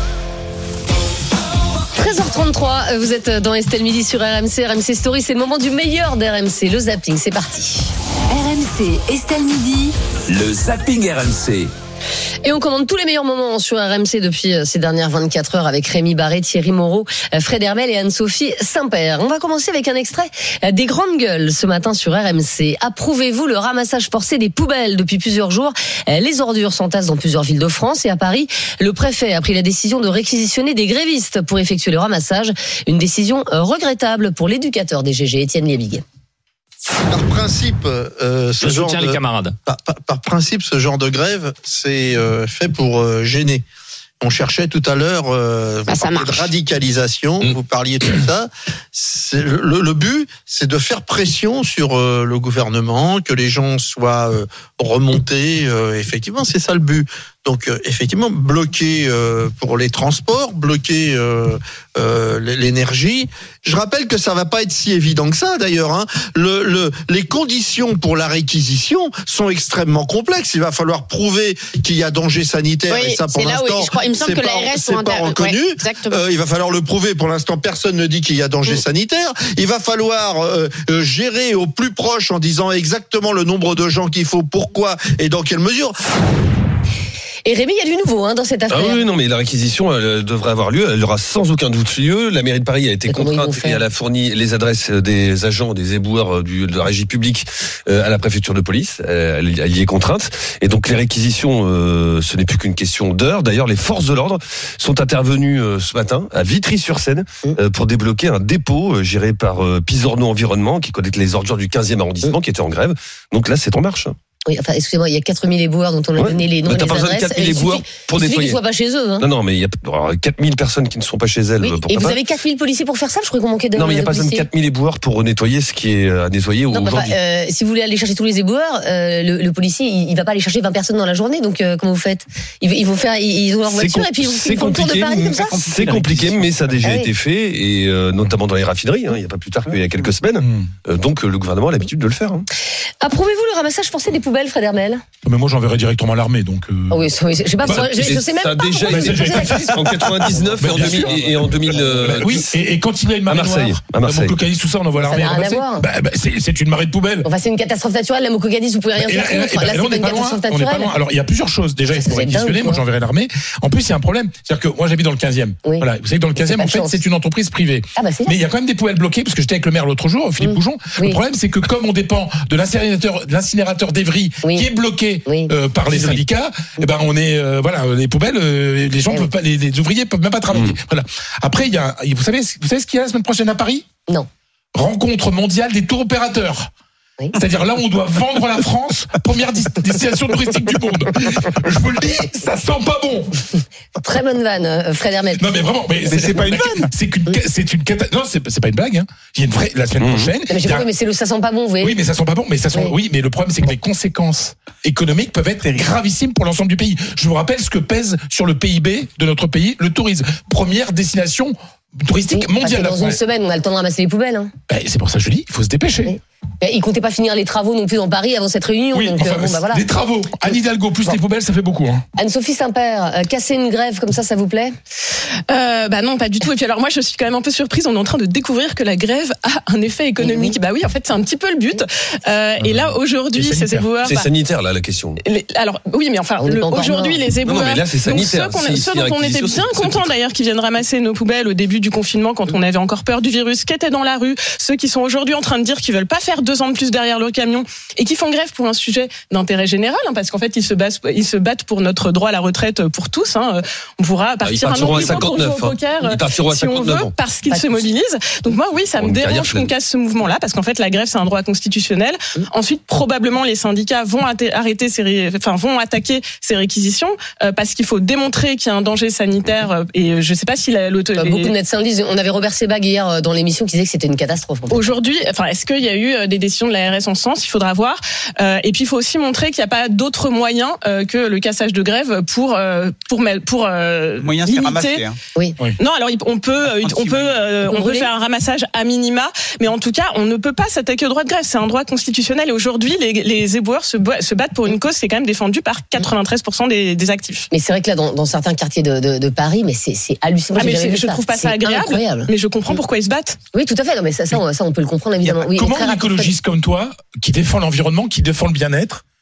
treize heures trente-trois, vous êtes dans Estelle Midi sur R M C. R M C Story, c'est le moment du meilleur d'R M C, le zapping. C'est parti. R M C, Estelle Midi. Le zapping R M C. Et on commande tous les meilleurs moments sur R M C depuis ces dernières vingt-quatre heures avec Rémi Barré, Thierry Moreau, Fred Hermel et Anne-Sophie Saint-Père. On va commencer avec un extrait des grandes gueules ce matin sur R M C. Approuvez-vous le ramassage forcé des poubelles depuis plusieurs jours? Les ordures s'entassent dans plusieurs villes de France et à Paris, le préfet a pris la décision de réquisitionner des grévistes pour effectuer le ramassage. Une décision regrettable pour l'éducateur des G G, Étienne Liebig. Par principe, euh, ce Je genre soutiens de, les camarades. Par, par, par principe, ce genre de grève, c'est euh, fait pour euh, gêner. On cherchait tout à l'heure euh, vous Ah, ça parliez de marche. radicalisation, Mmh. vous parliez de tout ça. C'est, le, le but, c'est de faire pression sur euh, le gouvernement, que les gens soient euh, remontés. Euh, effectivement, c'est ça le but. Donc, euh, effectivement, bloquer euh, pour les transports, bloquer euh, euh, l'énergie. Je rappelle que ça va pas être si évident que ça, d'ailleurs. Hein. Le, le, les conditions pour la réquisition sont extrêmement complexes. Il va falloir prouver qu'il y a danger sanitaire, Oui, et ça, pour c'est là où l'instant, je crois- il me semble c'est que pas, l'A R S c'est sont pas inter- reconnu. ouais, exactement. Euh, il va falloir le prouver. Pour l'instant, personne ne dit qu'il y a danger Mm. sanitaire. Il va falloir euh, euh, gérer au plus proche en disant exactement le nombre de gens qu'il faut, pourquoi et dans quelle mesure. Et Rémi, il y a du nouveau hein, dans cette affaire. Ah oui, non, mais la réquisition elle, devrait avoir lieu. Elle aura sans aucun doute lieu. La mairie de Paris a été Mais comment ils vont contrainte et faire elle a fourni les adresses des agents, des éboueurs du, de la régie publique euh, à la préfecture de police. Euh, elle, elle y est contrainte. Et donc les réquisitions, euh, ce n'est plus qu'une question d'heure. D'ailleurs, les forces de l'ordre sont intervenues euh, ce matin à Vitry-sur-Seine euh, pour débloquer un dépôt euh, géré par euh, Pisorno Environnement qui collecte les ordures du quinzième arrondissement qui était en grève. Donc là, c'est en marche. Oui, enfin, excusez-moi, il y a quatre mille éboueurs dont on a Ouais. donné les noms Mais et t'as les pas besoin de adresses. quatre mille Il suffit- éboueurs pour il suffit nettoyer. qu'ils soient pas chez eux. Hein. Non, non, mais il y a alors, quatre mille personnes qui ne sont pas chez elles. Oui. pourquoi Et vous pas avez quatre mille policiers pour faire ça? Je croyais qu'on manquait de Non, mais il n'y a pas besoin de policiers. quatre mille éboueurs pour nettoyer ce qui est à nettoyer Non, bah, aujourd'hui. enfin, euh, si vous voulez aller chercher tous les éboueurs, euh, le, le policier, il, il va pas aller chercher vingt personnes dans la journée. Donc, euh, comment vous faites? Ils, ils vont faire, ils, ils ont leur C'est voiture com- et puis ils vont- c'est ils font le tour de compliqué, Paris comme ça? C'est compliqué, mais ça a déjà Ah oui. été fait, et euh, notamment dans les raffineries, hein, il n'y a pas plus tard qu'il y a quelques semaines. Mmh. Euh, donc euh, le gouvernement a l'habitude de le faire. Hein. Approuvez-vous le ramassage forcé des poubelles, Fred Hermel? Mais moi, j'enverrai directement à l'armée, donc. Euh... Ah oui, ça- oui, je sais pas, Bah, je, je sais même ça a pas déjà pourquoi été je posais la fait question. en quatre-vingt-dix-neuf et en Bien deux mille sûr. et et en deux mille Bah oui, dix. et, et quand il y a une marée À Marseille, noire, à Marseille. la Montclocadis, tout ça, on envoie Ça l'armée n'a rien à ramasser. voir. Bah, bah, c'est, c'est une marée de poubelles. Enfin, c'est une catastrophe naturelle, la Moukougadis, vous pouvez rien Et faire là, et là, contre. et là, Là, c'est on pas n'est une pas loin. catastrophe On n'est pas naturelle. loin. Alors, il y a plusieurs choses. Déjà, il Ça, faut c'est réquisitionner. dingue, Moi, quoi. j'enverrai l'armée. En plus, il y a un problème. C'est-à-dire que moi, j'habite dans le quinzième. Oui. Voilà. Vous savez que dans le quinzième, pas en de fait, chance. c'est une entreprise privée. Ah, bah, c'est Mais il y a quand même des poubelles bloquées, parce que j'étais avec le maire l'autre jour, Philippe Mm. Goujon. Oui. Le problème, c'est que comme on dépend de l'incinérateur, de l'incinérateur d'Evry, Oui. qui est bloqué Oui. euh, par les syndicats, eh ben, on est, euh, voilà, les poubelles, euh, les gens Eh peuvent oui. pas, les, les ouvriers peuvent même pas travailler. Mm. Voilà. Après, il y a, vous savez, vous savez ce qu'il y a la semaine prochaine à Paris? Non. Rencontre mondiale des tours opérateurs. Oui. C'est-à-dire là, on doit vendre la France, première dis- destination touristique du monde. Je vous le dis, ça sent pas bon. Très bonne vanne, euh, Fred Hermel. Non mais vraiment, mais, Mais c'est pas une vanne. C'est qu'une, c'est une cata- non, c'est, c'est pas une blague. Hein. Il y a une vraie la semaine Mmh. prochaine. Non, mais j'ai il y a- compris, mais c'est le ça sent pas bon, vous voyez. oui, mais ça sent pas bon. Mais ça sent. Oui. Oui, mais le problème, c'est que les conséquences économiques peuvent être gravissimes pour l'ensemble du pays. Je vous rappelle ce que pèse sur le P I B de notre pays le tourisme. Première destination touristique Oui, mondiale. parce que dans la une France. semaine, on a le temps de ramasser les poubelles. Hein. Ben, c'est pour ça que je dis, il faut se dépêcher. Oui. Et ils comptaient pas finir les travaux non plus dans Paris avant cette réunion. Oui, donc, enfin, euh, bon, bah, voilà. les travaux, Anne Hidalgo plus les poubelles, ça fait beaucoup. Hein. Anne-Sophie Saint-Père, euh, casser une grève comme ça, ça vous plaît? Euh, bah non, pas du tout. Et puis alors moi, je suis quand même un peu surprise. On est en train de découvrir que la grève a un effet économique. Oui. Bah oui, en fait, c'est un petit peu le but. Euh, et là, aujourd'hui, C'est ces sanitaire. éboueurs. C'est bah, sanitaire là la question. les- alors oui, mais enfin, On n'est le- pas encore aujourd'hui, mort. les éboueurs. Non, non, mais là, c'est sanitaire. Donc, ceux, qu'on- Si- ceux si dont on était réquisition, bien c'est- c'est contents tout. d'ailleurs, qui viennent ramasser nos poubelles au début du confinement, quand on avait encore peur du virus, qui étaient dans la rue, ceux qui sont aujourd'hui en train de dire qu'ils veulent pas faire deux ans de plus derrière leur camion et qui font grève pour un sujet d'intérêt général, hein, parce qu'en fait, ils se battent, ils se battent pour notre droit à la retraite pour tous. Hein. On pourra Ah, ils partir un partiront an à plus tôt pour jouer au cinquante-neuf. poker Hein. Ils partiront à si on cinquante-neuf veut, ans. parce qu'ils Pas se tous. mobilisent. Donc moi, oui, ça Pour me une carrière dérange qu'on pleine. casse ce mouvement-là, parce qu'en fait, la grève, c'est un droit constitutionnel. Ensuite, probablement, les syndicats vont atta- arrêter ces, ré- enfin, vont attaquer ces réquisitions, euh, parce qu'il faut démontrer qu'il y a un danger sanitaire. euh, et je sais pas si la, l'auto- Euh, les- Beaucoup de médecins le disent. On avait Robert Sebag hier euh, dans l'émission qui disait que c'était une catastrophe. En fait. Aujourd'hui, enfin, est-ce qu'il y a eu euh, des décisions de l'A R S en ce sens? Il faudra voir. Euh, et puis, il faut aussi montrer qu'il n'y a pas d'autres moyens euh, que le cassage de grève pour euh, pour pour, pour euh, Le moyen, c'est limiter. ramasser. Hein. Oui. Non, alors il- on peut, euh, on peut, euh, on peut Brûler. faire un ramassage à minima, mais en tout cas, on ne peut pas s'attaquer au droit de grève. C'est un droit constitutionnel. Et aujourd'hui, les, les éboueurs se, bo- se battent pour une cause qui est quand même défendue par quatre-vingt-treize pour cent des, des actifs. Mais c'est vrai que là, dans, dans certains quartiers de, de, de Paris, mais c'est, c'est hallucinant. Ah, J'ai mais jamais c'est- vu je trouve pas ça C'est agréable. Incroyable. Mais je comprends pourquoi ils se battent. Oui, tout à fait. Non, mais ça, ça, on, ça, on peut le comprendre évidemment. Oui, Comment très un rapide. écologiste comme toi, qui défend l'environnement, qui défend le bien-être,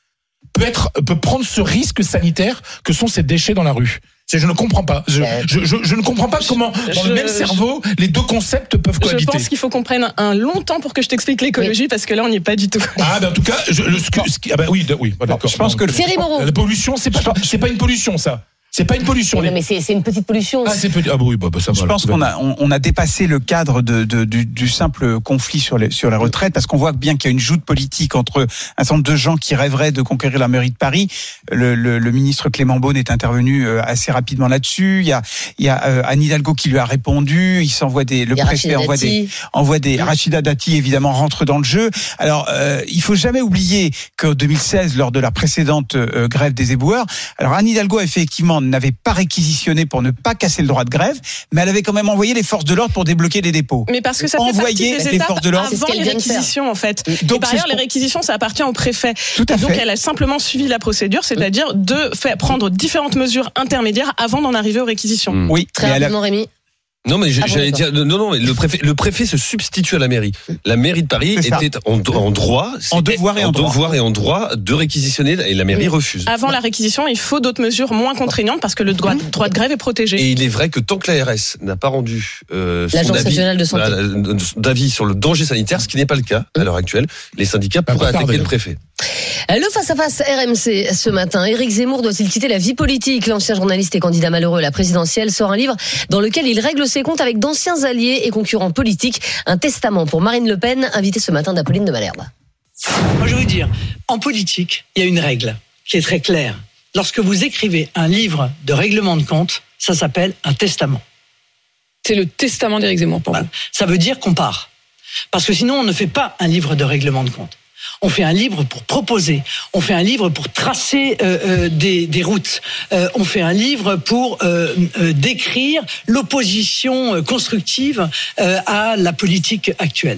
peut être peut prendre ce risque sanitaire que sont ces déchets dans la rue. Je ne comprends pas. Je, je, je, je ne comprends pas comment, dans je, le même cerveau, les deux concepts peuvent cohabiter. Je pense qu'il faut qu'on prenne un long temps pour que je t'explique l'écologie, oui. parce que là, on n'y est pas du tout. Ah, ben, en tout cas, je, le, ce, ce, ah ben, oui, oui, d'accord. Je pense que le, Thierry Moreau. La pollution, c'est pas, c'est pas une pollution, ça. C'est pas une pollution. Non, mais c'est, c'est une petite pollution. Ah, c'est petit. Ah, bah oui, bah, bah, ça va. Je pense qu'on a, on, on a dépassé le cadre de, de, du, du simple conflit sur les, sur les retraites, parce qu'on voit bien qu'il y a une joute politique entre un certain nombre de gens qui rêveraient de conquérir la mairie de Paris. Le, le, le ministre Clément Beaune est intervenu assez rapidement là-dessus. Il y a, il y a euh, Anne Hidalgo qui lui a répondu. Il s'envoie des, le préfet envoie des, envoie des, oui. Rachida Dati, évidemment, rentre dans le jeu. Alors, euh, il faut jamais oublier qu'en deux mille seize, lors de la précédente euh, grève des éboueurs, alors Anne Hidalgo, effectivement, n'avait pas réquisitionné pour ne pas casser le droit de grève, mais elle avait quand même envoyé les forces de l'ordre pour débloquer les dépôts. Mais parce que ça fait partie des étapes avant les réquisitions, en fait. Donc, et par ailleurs, les réquisitions, ça appartient au préfet. Tout à et donc, fait. elle a simplement suivi la procédure, c'est-à-dire de faire prendre différentes mesures intermédiaires avant d'en arriver aux réquisitions. Mmh. Oui, très rapidement, a... Rémi. Non mais ah j'allais bon, dire non non mais le préfet le préfet se substitue à la mairie. La mairie de Paris était en, en droit, en devoir et en, en droit. devoir et en droit de réquisitionner et la mairie oui. refuse. Avant la réquisition, il faut d'autres mesures moins contraignantes parce que le droit, droit de grève est protégé. Et il est vrai que tant que l'A R S n'a pas rendu euh, son l'Agence avis, régionale de santé euh, d'avis sur le danger sanitaire, ce qui n'est pas le cas à l'heure actuelle, les syndicats pourraient attaquer le préfet. Le face-à-face R M C ce matin. Éric Zemmour doit-il quitter la vie politique? L'ancien journaliste et candidat malheureux à la présidentielle sort un livre dans lequel il règle ses comptes avec d'anciens alliés et concurrents politiques. Un testament pour Marine Le Pen, invitée ce matin d'Apolline de Malherbe. Moi, je veux dire, en politique, il y a une règle qui est très claire. Lorsque vous écrivez un livre de règlement de compte, ça s'appelle un testament. C'est le testament d'Éric Zemmour pour voilà. vous. Ça veut dire qu'on part. Parce que sinon, on ne fait pas un livre de règlement de compte. On fait un livre pour proposer, on fait un livre pour tracer euh, euh, des, des routes, euh, on fait un livre pour euh, euh, décrire l'opposition constructive euh, à la politique actuelle.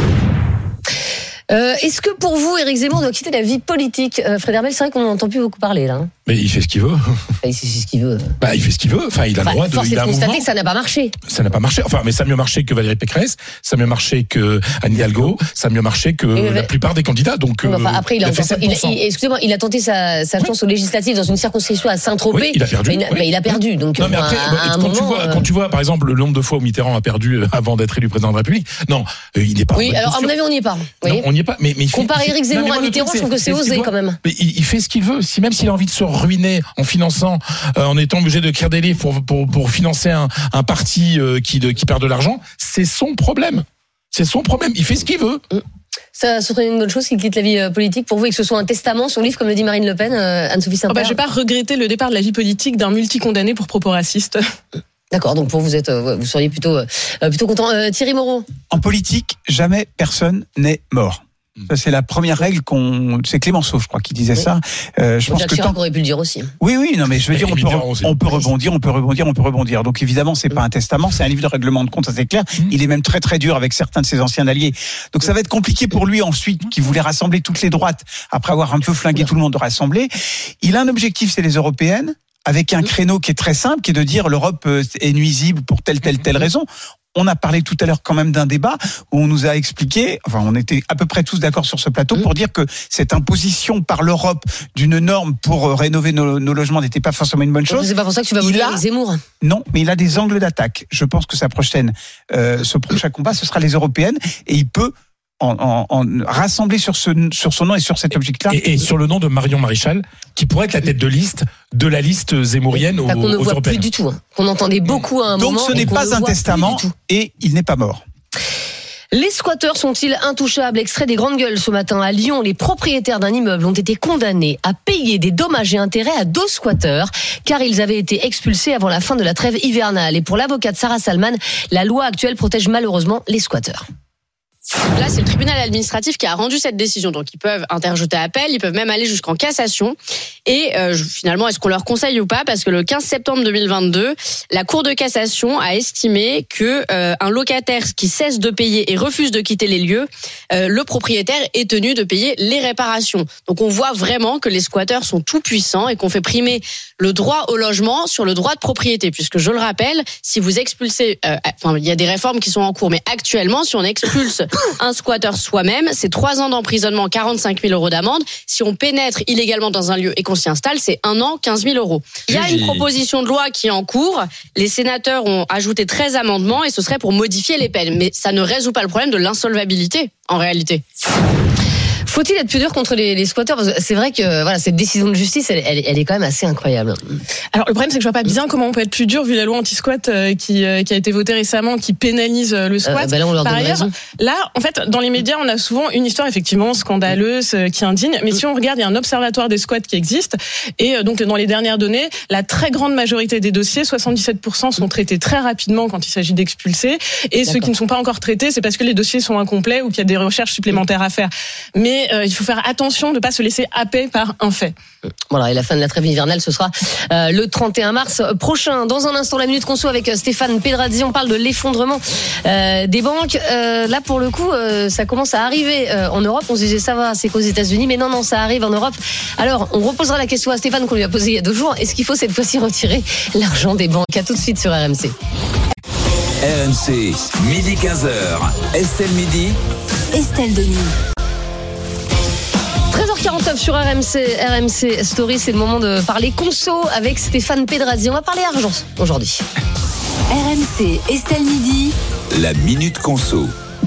Euh, est-ce que pour vous, Éric Zemmour doit quitter la vie politique? euh, Fred Hermel, c'est vrai qu'on n'entend plus beaucoup parler là. Hein. Mais il fait ce qu'il veut. Il fait ce qu'il veut. Bah, il fait ce qu'il veut. Enfin, il a enfin, le droit de. Force est de constater mouvement. que ça n'a pas marché. Ça n'a pas marché. Enfin, mais ça a mieux marché que Valérie Pécresse, ça a mieux marché que Anne Hidalgo, ça a mieux marché que mais, la plupart des candidats. Donc, enfin, après, il a, il a fait encore, il, il, excusez-moi, il a tenté sa, sa chance oui. aux législatives dans une circonscription à Saint-Tropez. Oui, il a perdu. Mais il a, oui. mais il a perdu. Donc, non, mais après, à, bah, à un quand, moment, tu vois, euh... quand tu vois, par exemple, le nombre de fois où Mitterrand a perdu avant d'être élu président de la République, non, euh, il n'est pas. Oui, alors à mon avis, on n'y est pas. Oui. Non, on n'y est pas. Mais, mais comparer Éric Zemmour à Mitterrand, je trouve que c'est osé quand même. Mais il, il fait ce qu'il veut. Si même s'il a envie de se ruiner en finançant, euh, en étant obligé de écrire des livres pour pour pour financer un un parti euh, qui de, qui perd de l'argent, c'est son problème. C'est son problème. Il fait ce qu'il veut. Ça serait une bonne chose qu'il quitte la vie politique pour vous et que ce soit un testament, son livre, comme le dit Marine Le Pen, euh, Anne-Sophie Saint-Père. Oh bah, je vais pas regretter le départ de la vie politique d'un multicondamné pour propos racistes. D'accord, donc pour vous êtes, vous seriez plutôt euh, plutôt content. Euh, Thierry Moreau. En politique, jamais personne n'est mort. Ça, c'est la première règle qu'on. C'est Clémenceau, je crois, qui disait oui. ça. Euh, je bon, pense Jacques que Chirac tant... aurait pu le dire aussi. Oui, oui, non, mais je veux dire, on peut, re... on peut rebondir, on peut rebondir, on peut rebondir. Donc évidemment, c'est mmh. pas un testament, c'est un livre de règlement de compte, ça c'est clair. Mmh. Il est même très très dur avec certains de ses anciens alliés. Donc ça va être compliqué pour lui ensuite, qui voulait rassembler toutes les droites après avoir un peu flingué mmh. tout le monde de rassembler. Il a un objectif, c'est les européennes, avec un créneau qui est très simple, qui est de dire l'Europe est nuisible pour telle telle telle raison. On a parlé tout à l'heure quand même d'un débat où on nous a expliqué, enfin on était à peu près tous d'accord sur ce plateau pour dire que cette imposition par l'Europe d'une norme pour rénover nos, nos logements n'était pas forcément une bonne chose. C'est pas pour ça que tu vas voter avec Zemmour. Non, mais il a des angles d'attaque. Je pense que sa prochaine, euh, ce prochain combat, ce sera les européennes et il peut En, en, en rassembler sur, ce, sur son nom et sur cet objectif-là. Et, et sur le nom de Marion Maréchal, qui pourrait être la tête de liste de la liste zémourienne aux, qu'on ne aux voit européennes. plus du tout. Hein. Qu'on entendait beaucoup à un Donc moment. Donc ce n'est pas un testament et il n'est pas mort. Les squatteurs sont-ils intouchables? Extrait des Grandes Gueules ce matin à Lyon. Les propriétaires d'un immeuble ont été condamnés à payer des dommages et intérêts à deux squatteurs car ils avaient été expulsés avant la fin de la trêve hivernale. Et pour l'avocate Sarah Salman, la loi actuelle protège malheureusement les squatteurs. Là, c'est le tribunal administratif qui a rendu cette décision. Donc, ils peuvent interjeter appel, ils peuvent même aller jusqu'en cassation. Et euh, finalement, est-ce qu'on leur conseille ou pas? Parce que le quinze septembre deux mille vingt-deux, la Cour de cassation a estimé que euh, un locataire qui cesse de payer et refuse de quitter les lieux, euh, le propriétaire est tenu de payer les réparations. Donc, on voit vraiment que les squatteurs sont tout puissants et qu'on fait primer le droit au logement sur le droit de propriété. Puisque, je le rappelle, si vous expulsez, euh, enfin, il y a des réformes qui sont en cours, mais actuellement, si on expulse un squatteur soi-même, c'est trois ans d'emprisonnement, quarante-cinq mille euros d'amende. Si on pénètre illégalement dans un lieu et qu'on s'y installe, c'est un an, quinze mille euros. Il y a une proposition de loi qui est en cours. Les sénateurs ont ajouté treize amendements et ce serait pour modifier les peines. Mais ça ne résout pas le problème de l'insolvabilité, en réalité. Faut-il être plus dur contre les, les squatteurs? Parce que c'est vrai que voilà, cette décision de justice, elle, elle, elle est quand même assez incroyable. Alors le problème, c'est que je vois pas bien comment on peut être plus dur vu la loi anti-squat euh, qui, euh, qui a été votée récemment, qui pénalise euh, le squat. Euh, bah là, on leur Par donne ailleurs, raison. là, en fait, dans les médias, on a souvent une histoire effectivement scandaleuse euh, qui indigne. Mais si on regarde, il y a un observatoire des squats qui existe. Et euh, donc dans les dernières données, la très grande majorité des dossiers, soixante-dix-sept pour cent, sont traités très rapidement quand il s'agit d'expulser. Et D'accord. ceux qui ne sont pas encore traités, c'est parce que les dossiers sont incomplets ou qu'il y a des recherches supplémentaires à faire. Mais euh, il faut faire attention de ne pas se laisser happer par un fait. Voilà, et la fin de la trêve hivernale, ce sera euh, le trente et un mars prochain. Dans un instant, la Minute Conso avec Stéphane Pedrazzi. On parle de l'effondrement euh, des banques. Euh, là, pour le coup, euh, ça commence à arriver euh, en Europe. On se disait, ça va, c'est qu'aux États-Unis. Mais non, non, ça arrive en Europe. Alors, on reposera la question à Stéphane qu'on lui a posée il y a deux jours. Est-ce qu'il faut cette fois-ci retirer l'argent des banques? À tout de suite sur R M C. R M C, midi quinze heures. Estelle Midi. Estelle Denis. treize heures quarante-neuf sur R M C, R M C Story, c'est le moment de parler conso avec Stéphane Pedrazzi. On va parler argent aujourd'hui. R M C, Estelle Midi. La Minute Conso.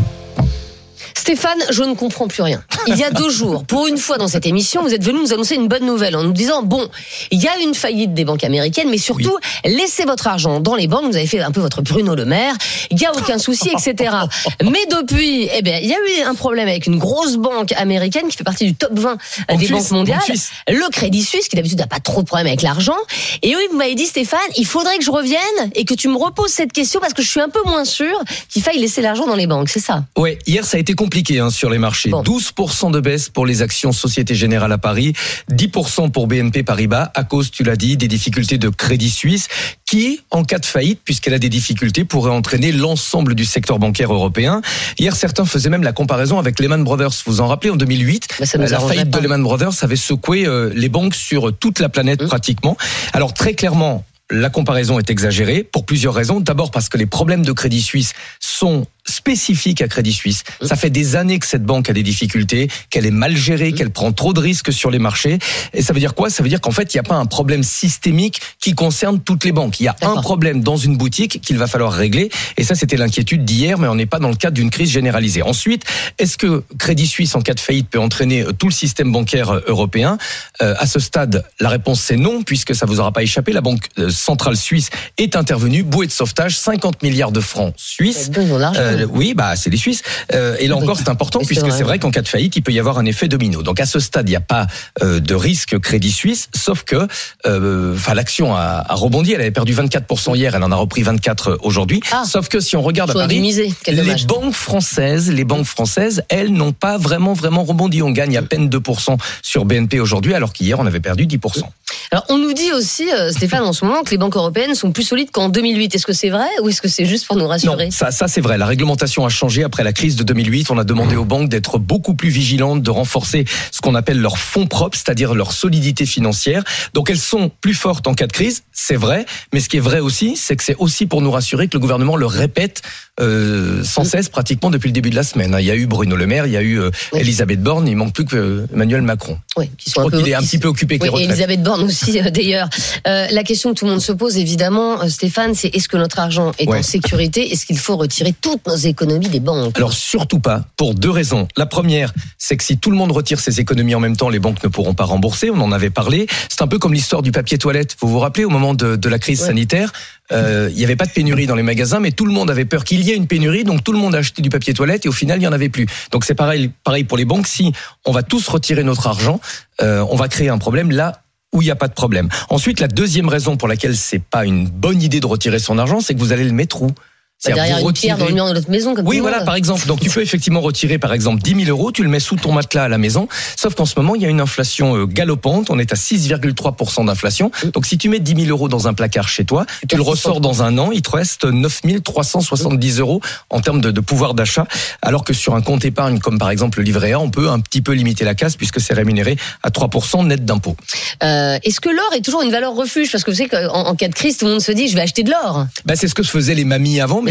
Stéphane, je ne comprends plus rien. Il y a deux jours, pour une fois dans cette émission, vous êtes venu nous annoncer une bonne nouvelle en nous disant, bon, il y a une faillite des banques américaines, mais surtout, oui. laissez votre argent dans les banques. Vous avez fait un peu votre Bruno Le Maire. Il n'y a aucun souci, et cetera. Mais depuis, eh bien, il y a eu un problème avec une grosse banque américaine qui fait partie du top vingt banque des Suisse, banques mondiales. Le Crédit Suisse, qui d'habitude n'a pas trop de problème avec l'argent. Et oui, vous m'avez dit, Stéphane, il faudrait que je revienne et que tu me reposes cette question parce que je suis un peu moins sûr qu'il faille laisser l'argent dans les banques. C'est ça? Ouais, hier, ça a été compliqué. Hein, sur les marchés. Bon. douze pour cent de baisse pour les actions Société Générale à Paris, dix pour cent pour B N P Paribas, à cause, tu l'as dit, des difficultés de Crédit Suisse, qui, en cas de faillite, puisqu'elle a des difficultés, pourrait entraîner l'ensemble du secteur bancaire européen. Hier, certains faisaient même la comparaison avec Lehman Brothers. Vous vous en rappelez, en deux mille huit, bah, la faillite pas. de Lehman Brothers avait secoué euh, les banques sur toute la planète mmh. pratiquement. Alors, très clairement, la comparaison est exagérée pour plusieurs raisons. D'abord parce que les problèmes de Crédit Suisse sont spécifique à Crédit Suisse. Ça fait des années que cette banque a des difficultés, qu'elle est mal gérée, qu'elle prend trop de risques sur les marchés. Et ça veut dire quoi? Ça veut dire qu'en fait, il n'y a pas un problème systémique qui concerne toutes les banques. Il y a D'accord. un problème dans une boutique qu'il va falloir régler. Et ça, c'était l'inquiétude d'hier, mais on n'est pas dans le cadre d'une crise généralisée. Ensuite, est-ce que Crédit Suisse, en cas de faillite, peut entraîner tout le système bancaire européen? euh, À ce stade, la réponse c'est non, puisque ça vous aura pas échappé. La Banque centrale suisse est intervenue, bouée de sauvetage, cinquante milliards de francs suisses. Euh, oui, bah c'est les Suisses. Euh, et là encore, c'est important oui, puisque c'est vrai, c'est vrai qu'en cas de faillite, il peut y avoir un effet domino. Donc à ce stade, il n'y a pas euh, de risque Crédit Suisse, sauf que, euh, enfin, l'action a, a rebondi. Elle avait perdu vingt-quatre pour cent hier, elle en a repris vingt-quatre aujourd'hui. Ah, sauf que si on regarde à Paris, miser. les banques françaises, les banques françaises, elles n'ont pas vraiment vraiment rebondi. On gagne à peine deux pour cent sur B N P aujourd'hui, alors qu'hier on avait perdu dix pour cent. Alors on nous dit aussi, euh, Stéphane, en ce moment, que les banques européennes sont plus solides qu'en deux mille huit. Est-ce que c'est vrai ou est-ce que c'est juste pour nous rassurer? Non, ça, ça c'est vrai. La réglementation a changé après la crise de deux mille huit. On a demandé aux banques d'être beaucoup plus vigilantes, de renforcer ce qu'on appelle leurs fonds propres, c'est-à-dire leur solidité financière. Donc elles sont plus fortes en cas de crise, c'est vrai. Mais ce qui est vrai aussi, c'est que c'est aussi pour nous rassurer que le gouvernement le répète euh, sans cesse pratiquement depuis le début de la semaine. Il y a eu Bruno Le Maire, il y a eu euh, oui. Elisabeth Borne, il manque plus que Emmanuel Macron. Oui, qui sont Je un crois peu, qu'il est un petit peu occupé avec oui, les retraites. Elisabeth Borne aussi, euh, d'ailleurs. Euh, la question que tout le monde se pose, évidemment, Stéphane, c'est est-ce que notre argent est ouais. en sécurité? Est-ce qu'il faut retirer toutes nos économies des banques? Alors surtout pas, pour deux raisons. La première, c'est que si tout le monde retire ses économies en même temps, les banques ne pourront pas rembourser. On en avait parlé. C'est un peu comme l'histoire du papier toilette. Vous vous rappelez, au moment de, de la crise ouais. sanitaire, euh, il n'y avait pas de pénurie dans les magasins, mais tout le monde avait peur qu'il y ait une pénurie, donc tout le monde a acheté du papier toilette et au final, il n'y en avait plus. Donc c'est pareil, pareil pour les banques. Si on va tous retirer notre argent, euh, on va créer un problème là où il n'y a pas de problème. Ensuite, la deuxième raison pour laquelle c'est pas une bonne idée de retirer son argent, c'est que vous allez le mettre où? Derrière une pierre dans le mur de notre maison, comme oui, voilà, par exemple. Donc, tu peux effectivement retirer, par exemple, dix mille euros, tu le mets sous ton matelas à la maison. Sauf qu'en ce moment, il y a une inflation galopante. On est à six virgule trois pour cent d'inflation. Donc, si tu mets dix mille euros dans un placard chez toi, tu le ressors dans un an, il te reste neuf mille trois cent soixante-dix euros en termes de, de pouvoir d'achat. Alors que sur un compte épargne, comme par exemple le livret A, on peut un petit peu limiter la casse puisque c'est rémunéré à trois pour cent net d'impôt. Euh, est-ce que l'or est toujours une valeur refuge? Parce que vous savez qu'en en cas de crise, tout le monde se dit, je vais acheter de l'or. Bah, c'est ce que faisaient les mamies avant, mais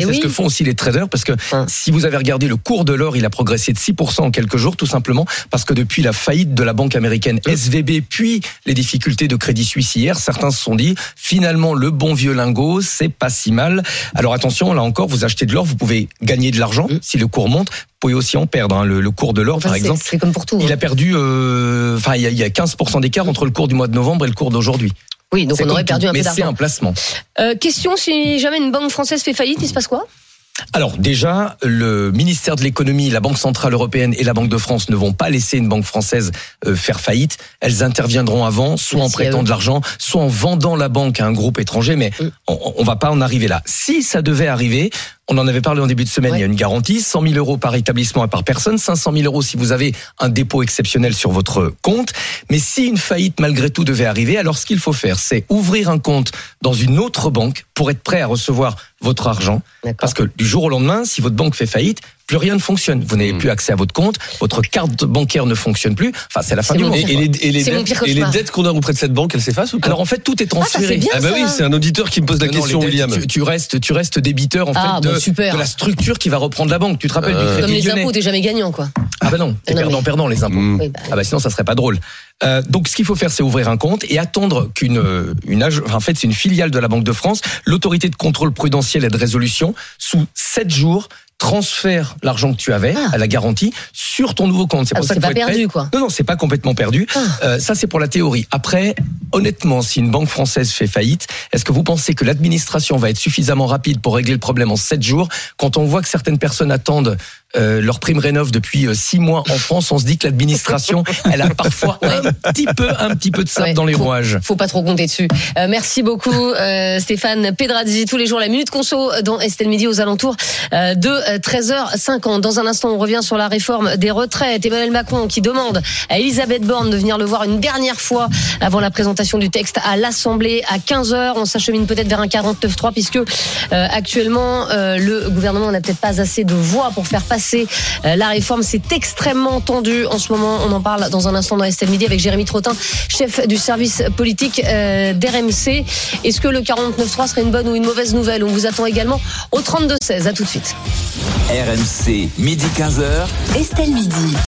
c'est oui. ce que font aussi les traders, parce que Hum. si vous avez regardé le cours de l'or, il a progressé de six pour cent en quelques jours, tout simplement parce que depuis la faillite de la banque américaine S V B, puis les difficultés de Crédit Suisse hier, certains se sont dit, finalement, le bon vieux lingot, c'est pas si mal. Alors attention, là encore, vous achetez de l'or, vous pouvez gagner de l'argent Hum. si le cours monte. Vous pouvez aussi en perdre. Hein. Le, le cours de l'or, Enfin, par c'est, exemple, c'est comme pour tout. il hein. a perdu. euh, Enfin, il y a, il y a quinze pour cent d'écart entre le cours du mois de novembre et le cours d'aujourd'hui. Oui, donc C'est on aurait comme perdu tout, un peu mais d'argent. c'est un placement. Euh, question, si jamais une banque française fait faillite, il se passe quoi? Alors déjà, le ministère de l'économie, la Banque centrale européenne et la Banque de France ne vont pas laisser une banque française euh, faire faillite. Elles interviendront avant, soit Merci en prêtant de l'argent, soit en vendant la banque à un groupe étranger, mais Mm. on, on va pas en arriver là. Si ça devait arriver, on en avait parlé en début de semaine, Ouais. il y a une garantie, cent mille euros par établissement et par personne, cinq cent mille euros si vous avez un dépôt exceptionnel sur votre compte. Mais si une faillite malgré tout devait arriver, alors ce qu'il faut faire, c'est ouvrir un compte dans une autre banque pour être prêt à recevoir votre argent. D'accord. Parce que du jour au lendemain, si votre banque fait faillite, plus rien ne fonctionne. Vous n'avez Mmh. plus accès à votre compte, votre carte bancaire ne fonctionne plus. Enfin, c'est la fin C'est du mon monde. pire Et, et les, et les C'est mon dettes, pire et les cauchemar. dettes qu'on a auprès de cette banque, elles s'effacent ou pas? Alors en fait, tout est transféré. c'est bien. Ah bah ça. oui, c'est un auditeur qui me pose la Non, non, question, les dettes, William. tu, tu restes, tu restes débiteur en Ah, fait bah, de, super. de la structure qui va reprendre la banque. Tu te rappelles Euh, du Comme Crédit les Lyonnais? impôts, t'es jamais gagnant, quoi. Ah bah non, t'es Non, perdant mais- perdant les impôts. Mmh. Oui, bah, Ah bah sinon ça serait pas drôle. Euh, donc ce qu'il faut faire, c'est ouvrir un compte et attendre qu'une euh, une ag- enfin, en fait c'est une filiale de la Banque de France, l'autorité de contrôle prudentiel et de résolution, sous sept jours transfère l'argent que tu avais Ah. à la garantie sur ton nouveau compte. C'est Ah, pour ça c'est qu'il faut pas être perdu, prêt. quoi. Non non, c'est pas complètement perdu. Ah. Euh, ça c'est pour la théorie. Après, honnêtement, si une banque française fait faillite, est-ce que vous pensez que l'administration va être suffisamment rapide pour régler le problème en sept jours? Quand on voit que certaines personnes attendent euh, leur prime rénov depuis euh, six mois en France, on se dit que l'administration, elle a parfois un petit peu, un petit peu de sable Ouais, dans les faut- rouages. Faut pas trop compter dessus. Euh, merci beaucoup euh, Stéphane Pedrazzi. Tous les jours la Minute Conso dans Estelle Midi aux alentours euh, de euh, treize heures cinquante. Dans un instant, on revient sur la réforme des retraites. Emmanuel Macron qui demande à Elisabeth Borne de venir le voir une dernière fois avant la présentation du texte à l'Assemblée à quinze heures. On s'achemine peut-être vers un quarante-neuf trois puisque euh, actuellement euh, le gouvernement n'a peut-être pas assez de voix pour faire passer euh, la réforme. C'est extrêmement tendu en ce moment. On en parle dans un instant dans Estelle Midi avec Jérémy Trottin, chef du service politique euh, d'R M C. Est-ce que le quarante-neuf trois serait une bonne ou une mauvaise nouvelle? On vous attend également au trente-deux seize. À tout de suite. R M C, midi quinze heures. Estelle Midi.